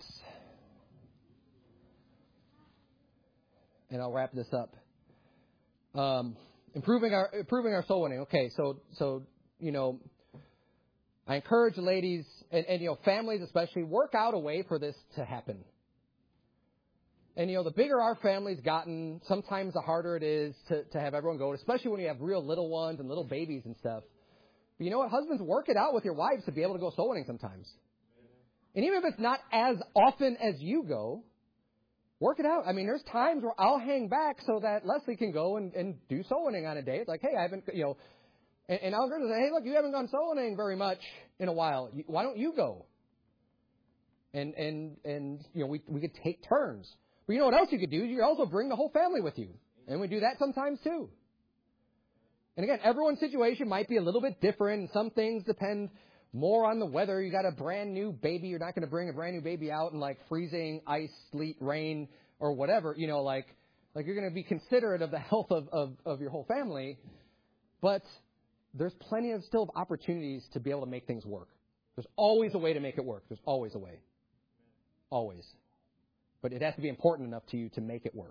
and I'll wrap this up. Um, improving our improving our soul winning. Okay, so so you know, I encourage the ladies and, and you know families especially, work out a way for this to happen. And, you know, the bigger our family's gotten, sometimes the harder it is to, to have everyone go, especially when you have real little ones and little babies and stuff. But you know what? Husbands, work it out with your wives to be able to go soul winning sometimes. And even if it's not as often as you go, work it out. I mean, there's times where I'll hang back so that Leslie can go and, and do soul winning on a day. It's like, hey, I haven't, you know, and, and I'll go to say, hey, look, you haven't gone soul winning very much in a while. Why don't you go? And, and, and, you know, we, we could take turns. But you know what else you could do? You could also bring the whole family with you. And we do that sometimes too. And again, everyone's situation might be a little bit different. And some things depend more on the weather. You got a brand new baby. You're not going to bring a brand new baby out in like freezing ice, sleet, rain, or whatever. You know, like, like you're going to be considerate of the health of, of, of your whole family. But there's plenty of still of opportunities to be able to make things work. There's always a way to make it work. There's always a way. Always. But it has to be important enough to you to make it work.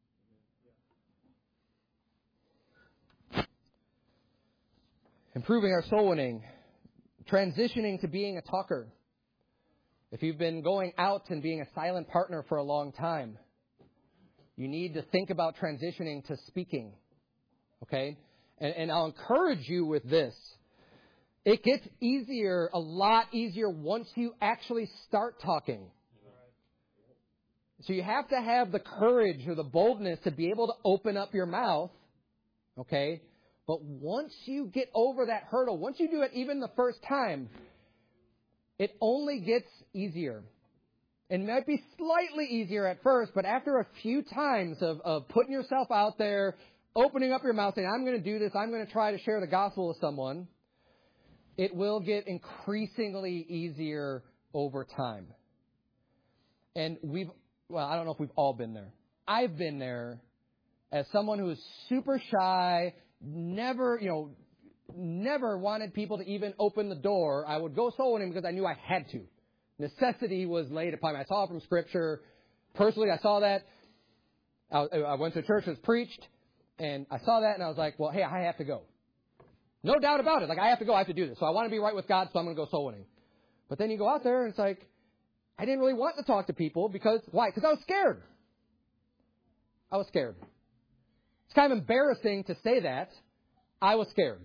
Improving our soul winning. Transitioning to being a talker. If you've been going out and being a silent partner for a long time, you need to think about transitioning to speaking. Okay? And, and I'll encourage you with this. It gets easier, a lot easier, once you actually start talking. So you have to have the courage or the boldness to be able to open up your mouth, okay? But once you get over that hurdle, once you do it even the first time, it only gets easier. It might be slightly easier at first, but after a few times of, of putting yourself out there, opening up your mouth, saying, I'm going to do this, I'm going to try to share the gospel with someone, it will get increasingly easier over time. And we've Well, I don't know if we've all been there. I've been there as someone who is super shy, never, you know, never wanted people to even open the door. I would go soul winning because I knew I had to. Necessity was laid upon me. I saw it from Scripture. Personally, I saw that. I, I went to a church that was preached, and I saw that, and I was like, well, hey, I have to go. No doubt about it. Like, I have to go. I have to do this. So I want to be right with God, so I'm going to go soul winning. But then you go out there, and it's like, I didn't really want to talk to people because, why? Because I was scared. I was scared. It's kind of embarrassing to say that. I was scared.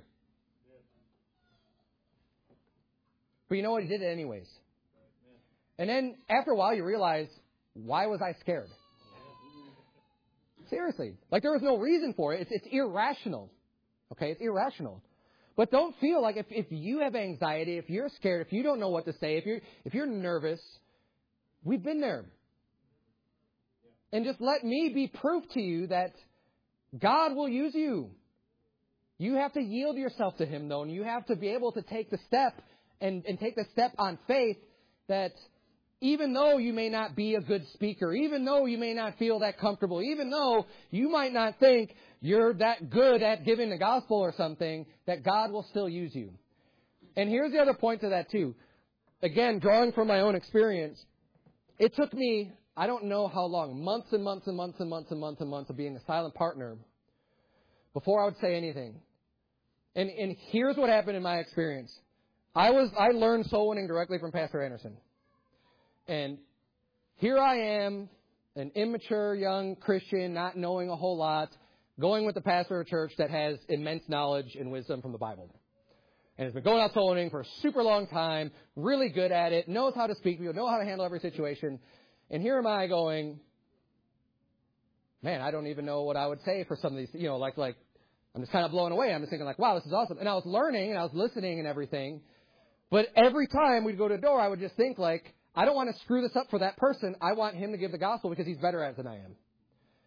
But you know what? He did it anyways. And then after a while, you realize, why was I scared? Seriously. Like, there was no reason for it. It's, it's irrational. Okay? It's irrational. But don't feel like if, if you have anxiety, if you're scared, if you don't know what to say, if you're, if you're nervous, we've been there. And just let me be proof to you that God will use you. You have to yield yourself to Him, though, and you have to be able to take the step and, and take the step on faith that even though you may not be a good speaker, even though you may not feel that comfortable, even though you might not think you're that good at giving the gospel or something, that God will still use you. And here's the other point to that, too. Again, drawing from my own experience, it took me, I don't know how long, months and months and months and months and months and months of being a silent partner before I would say anything. And, and here's what happened in my experience. I was I learned soul winning directly from Pastor Anderson. And here I am, an immature young Christian, not knowing a whole lot, going with the pastor of a church that has immense knowledge and wisdom from the Bible. And has been going out soul winning for a super long time, really good at it, knows how to speak to people, knows how to handle every situation. And here am I going, man, I don't even know what I would say for some of these, you know, like, like, I'm just kind of blown away. I'm just thinking like, wow, this is awesome. And I was learning and I was listening and everything. But every time we'd go to a door, I would just think like, I don't want to screw this up for that person. I want him to give the gospel because he's better at it than I am.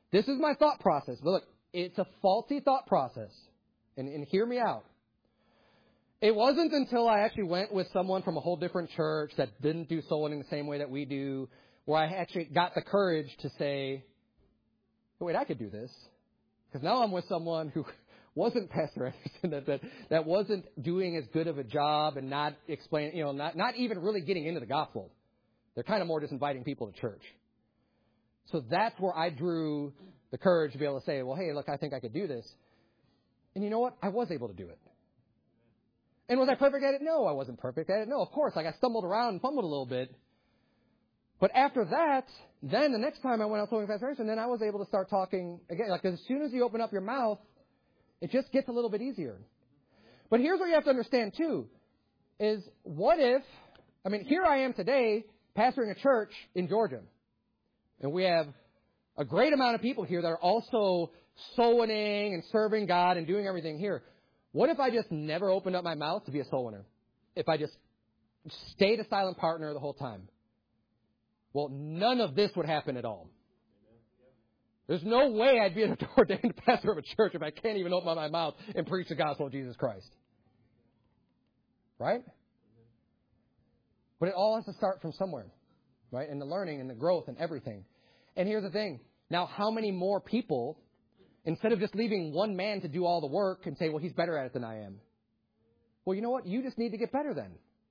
This is my thought process. But look, it's a faulty thought process. And, and hear me out. It wasn't until I actually went with someone from a whole different church that didn't do soul winning the same way that we do, where I actually got the courage to say, oh, wait, I could do this. Because now I'm with someone who wasn't Pastor Anderson, that, that that wasn't doing as good of a job and not explaining, you know, not, not even really getting into the gospel. They're kind of more just inviting people to church. So that's where I drew the courage to be able to say, well, hey, look, I think I could do this. And you know what? I was able to do it. And was I perfect at it? No, I wasn't perfect at it. No, of course. Like I stumbled around and fumbled a little bit. But after that, then the next time I went out talking Pastor Anderson, then I was able to start talking again. Like as soon as you open up your mouth, it just gets a little bit easier. But here's what you have to understand too, is what if, I mean, here I am today pastoring a church in Georgia. And we have a great amount of people here that are also soul winning and serving God and doing everything here. What if I just never opened up my mouth to be a soul winner? If I just stayed a silent partner the whole time? Well, none of this would happen at all. There's no way I'd be an ordained pastor of a church if I can't even open up my mouth and preach the gospel of Jesus Christ. Right? But it all has to start from somewhere. Right? And the learning and the growth and everything. And here's the thing. Now, how many more people, instead of just leaving one man to do all the work and say, well, he's better at it than I am. Well, you know what? You just need to get better then.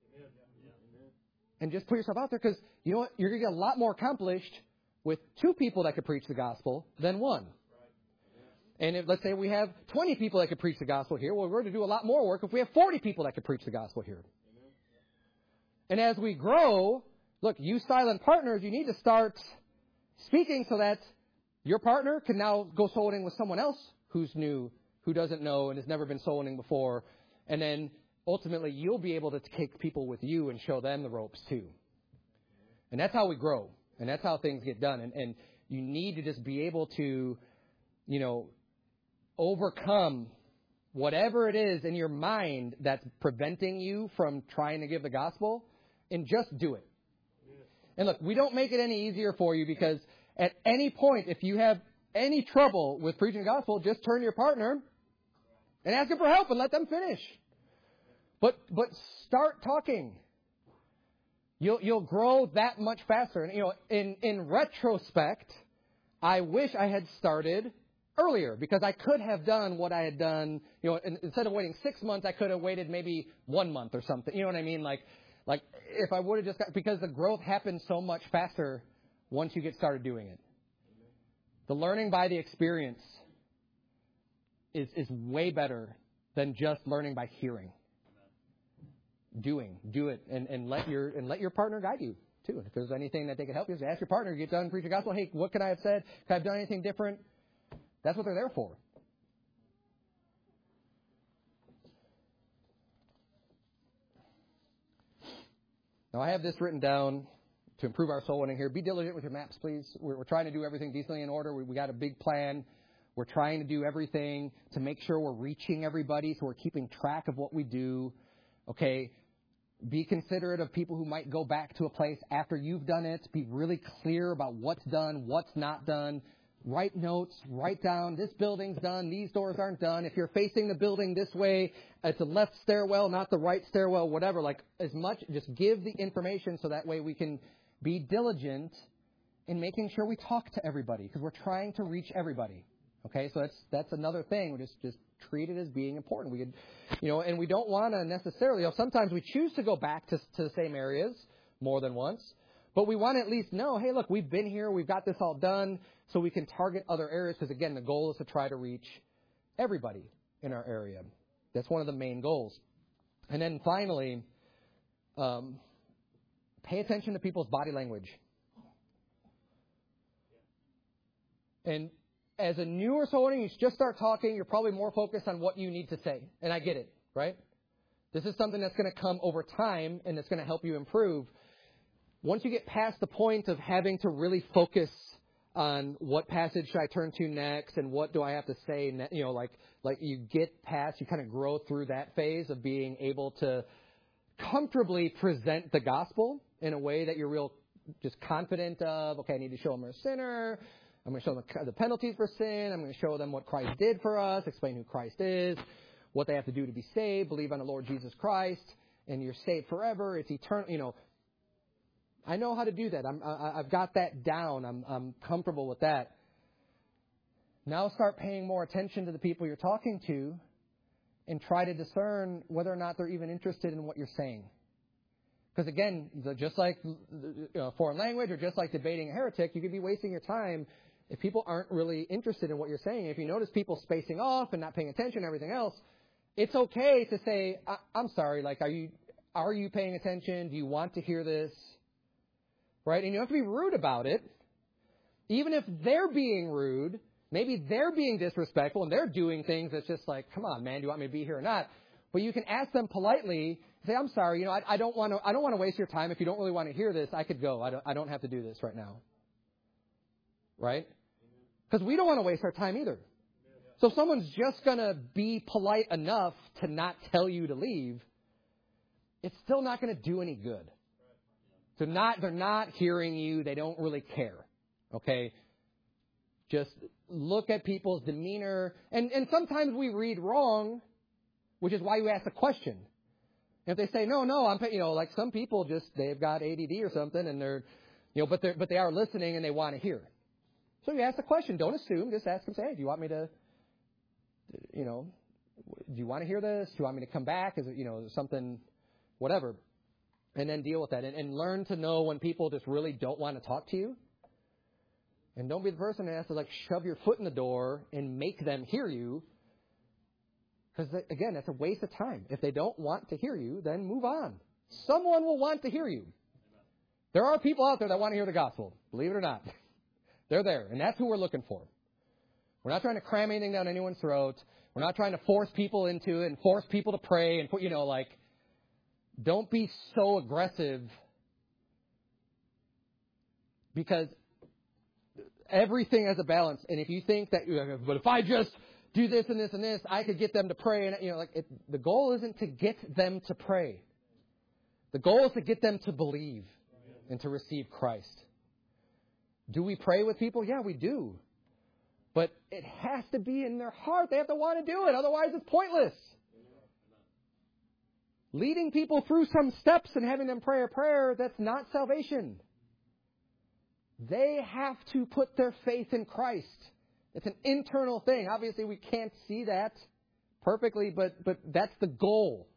And just put yourself out there because, you know what? You're going to get a lot more accomplished with two people that could preach the gospel than one. And if, let's say we have twenty people that could preach the gospel here, well, we're going to do a lot more work if we have forty people that could preach the gospel here. And as we grow, look, you silent partners, you need to start speaking so that your partner can now go soul winning with someone else who's new, who doesn't know and has never been soul winning before. And then ultimately you'll be able to take people with you and show them the ropes too. And that's how we grow. And that's how things get done. And, and you need to just be able to, you know, overcome whatever it is in your mind that's preventing you from trying to give the gospel and just do it. And look, we don't make it any easier for you because at any point, if you have any trouble with preaching the gospel, just turn to your partner and ask him for help and let them finish. But but start talking. You'll you'll grow that much faster. And you know, in, in retrospect, I wish I had started earlier because I could have done what I had done. You know, instead of waiting six months, I could have waited maybe one month or something. You know what I mean? Like like if I would have just got, because the growth happens so much faster once you get started doing it. The learning by the experience is is way better than just learning by hearing. Doing, do it, and, and let your and let your partner guide you too. If there's anything that they can help you, just ask your partner. You get done preaching the gospel. Hey, what could I have said? Could I have done anything different? That's what they're there for. Now I have this written down to improve our soul winning here. Be diligent with your maps, please. We're, we're trying to do everything decently in order. We, we got a big plan. We're trying to do everything to make sure we're reaching everybody, so we're keeping track of what we do. Okay. Be considerate of people who might go back to a place after you've done it. Be really clear about what's done, what's not done. Write notes, write down, this building's done, these doors aren't done. If you're facing the building this way, it's a left stairwell, not the right stairwell, whatever. Like, as much, just give the information so that way we can be diligent in making sure we talk to everybody, because we're trying to reach everybody. Okay, so that's that's another thing. We just just treat it as being important. We could, you know, and we don't want to necessarily. You know, sometimes we choose to go back to to the same areas more than once, but we want to at least know, hey, look, we've been here, we've got this all done, so we can target other areas. Because again, the goal is to try to reach everybody in our area. That's one of the main goals. And then finally, um, pay attention to people's body language. And as a newer soul winner, you just start talking, you're probably more focused on what you need to say. And I get it, right? This is something that's going to come over time and it's going to help you improve. Once you get past the point of having to really focus on what passage should I turn to next and what do I have to say, you know, like like you get past, you kind of grow through that phase of being able to comfortably present the gospel in a way that you're real just confident of, okay, I need to show them I'm a sinner. I'm going to show them the penalties for sin. I'm going to show them what Christ did for us, explain who Christ is, what they have to do to be saved, believe on the Lord Jesus Christ, and you're saved forever. It's eternal. You know, I know how to do that. I'm, I, I've got that down. I'm, I'm comfortable with that. Now start paying more attention to the people you're talking to and try to discern whether or not they're even interested in what you're saying. Because again, just like you know, foreign language or just like debating a heretic, you could be wasting your time if people aren't really interested in what you're saying. If you notice people spacing off and not paying attention and everything else, it's okay to say, I- I'm sorry, like, are you are you paying attention? Do you want to hear this? Right? And you don't have to be rude about it. Even if they're being rude, maybe they're being disrespectful and they're doing things that's just like, come on, man, do you want me to be here or not? But you can ask them politely, say, I'm sorry, you know, I, I don't want to I don't want to waste your time. If you don't really want to hear this, I could go. I don't I don't have to do this right now. Right? Because we don't want to waste our time either. So if someone's just going to be polite enough to not tell you to leave, it's still not going to do any good. They're not, they're not hearing you. They don't really care. Okay? Just look at people's demeanor. And, and sometimes we read wrong, which is why you ask a question. If they say, no, no, I'm, you know, like some people just, they've got A D D or something and they're, you know, but they're, but they are listening and they want to hear. So you ask the question. Don't assume. Just ask them, say, hey, do you want me to, you know, do you want to hear this? Do you want me to come back? Is it, you know, something, whatever. And then deal with that. And, and learn to know when people just really don't want to talk to you. And don't be the person that has to, like, shove your foot in the door and make them hear you. Because, again, that's a waste of time. If they don't want to hear you, then move on. Someone will want to hear you. There are people out there that want to hear the gospel. Believe it or not. They're there. And that's who we're looking for. We're not trying to cram anything down anyone's throat. We're not trying to force people into it and force people to pray and put, you know, like, don't be so aggressive because everything has a balance. And if you think that, but if I just do this and this and this, I could get them to pray. And, you know, like, it, the goal isn't to get them to pray. The goal is to get them to believe and to receive Christ. Do we pray with people? Yeah, we do. But it has to be in their heart. They have to want to do it. Otherwise, it's pointless. Leading people through some steps and having them pray a prayer, that's not salvation. They have to put their faith in Christ. It's an internal thing. Obviously, we can't see that perfectly, but, but that's the goal.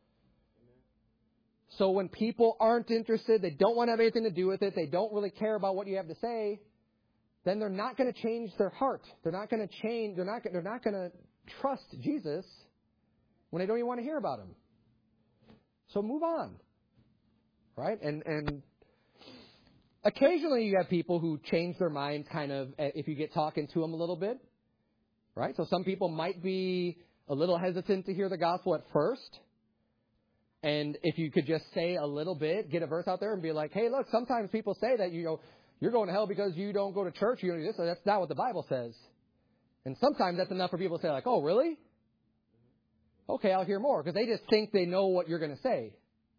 So when people aren't interested, they don't want to have anything to do with it, they don't really care about what you have to say, then they're not going to change their heart. They're not going to change. They're not. They're not going to trust Jesus when they don't even want to hear about him. So move on, right? And and occasionally you have people who change their minds, kind of if you get talking to them a little bit, right? So some people might be a little hesitant to hear the gospel at first, and if you could just say a little bit, get a verse out there, and be like, hey, look, sometimes people say that you know. You're going to hell because you don't go to church. You don't do this. That's not what the Bible says. And sometimes that's enough for people to say, like, oh, really? Okay, I'll hear more. Because they just think they know what you're going to say.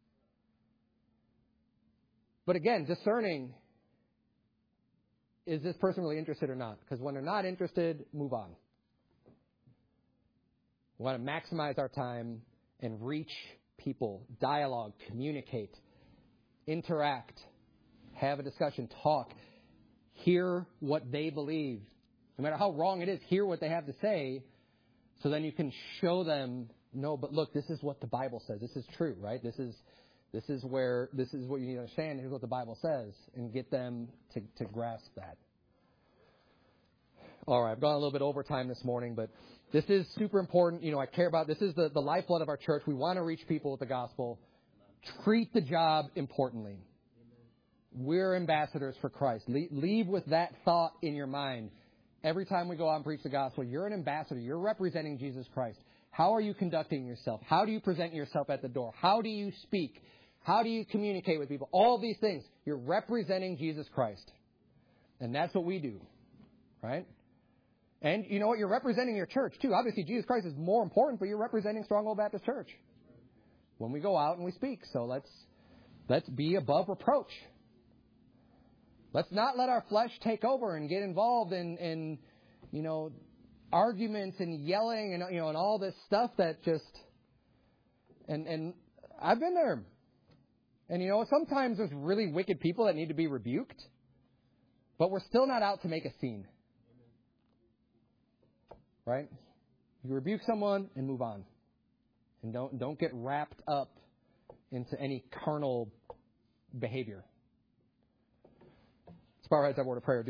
But again, discerning, is this person really interested or not? Because when they're not interested, move on. We want to maximize our time and reach people, dialogue, communicate, interact. Have a discussion, talk, hear what they believe. No matter how wrong it is, hear what they have to say, so then you can show them, no, but look, this is what the Bible says. This is true, right? This is this is where, this is what you need to understand. Here's what the Bible says, and get them to, to grasp that. All right, I've gone a little bit over time this morning, but this is super important. You know, I care about, this is the, the lifeblood of our church. We want to reach people with the gospel. Treat the job importantly. We're ambassadors for Christ. Leave with that thought in your mind. Every time we go out and preach the gospel, you're an ambassador. You're representing Jesus Christ. How are you conducting yourself? How do you present yourself at the door? How do you speak? How do you communicate with people? All these things. You're representing Jesus Christ. And that's what we do. Right? And you know what? You're representing your church, too. Obviously, Jesus Christ is more important, but you're representing Stronghold Baptist Church when we go out and we speak. So let's let's be above reproach. Let's not let our flesh take over and get involved in, in you know, arguments and yelling and, you know, and all this stuff that just, and, and I've been there. And, you know, sometimes there's really wicked people that need to be rebuked, but we're still not out to make a scene. Right? You rebuke someone and move on. And don't, don't get wrapped up into any carnal behavior. Let's bow our heads, have a word of prayer.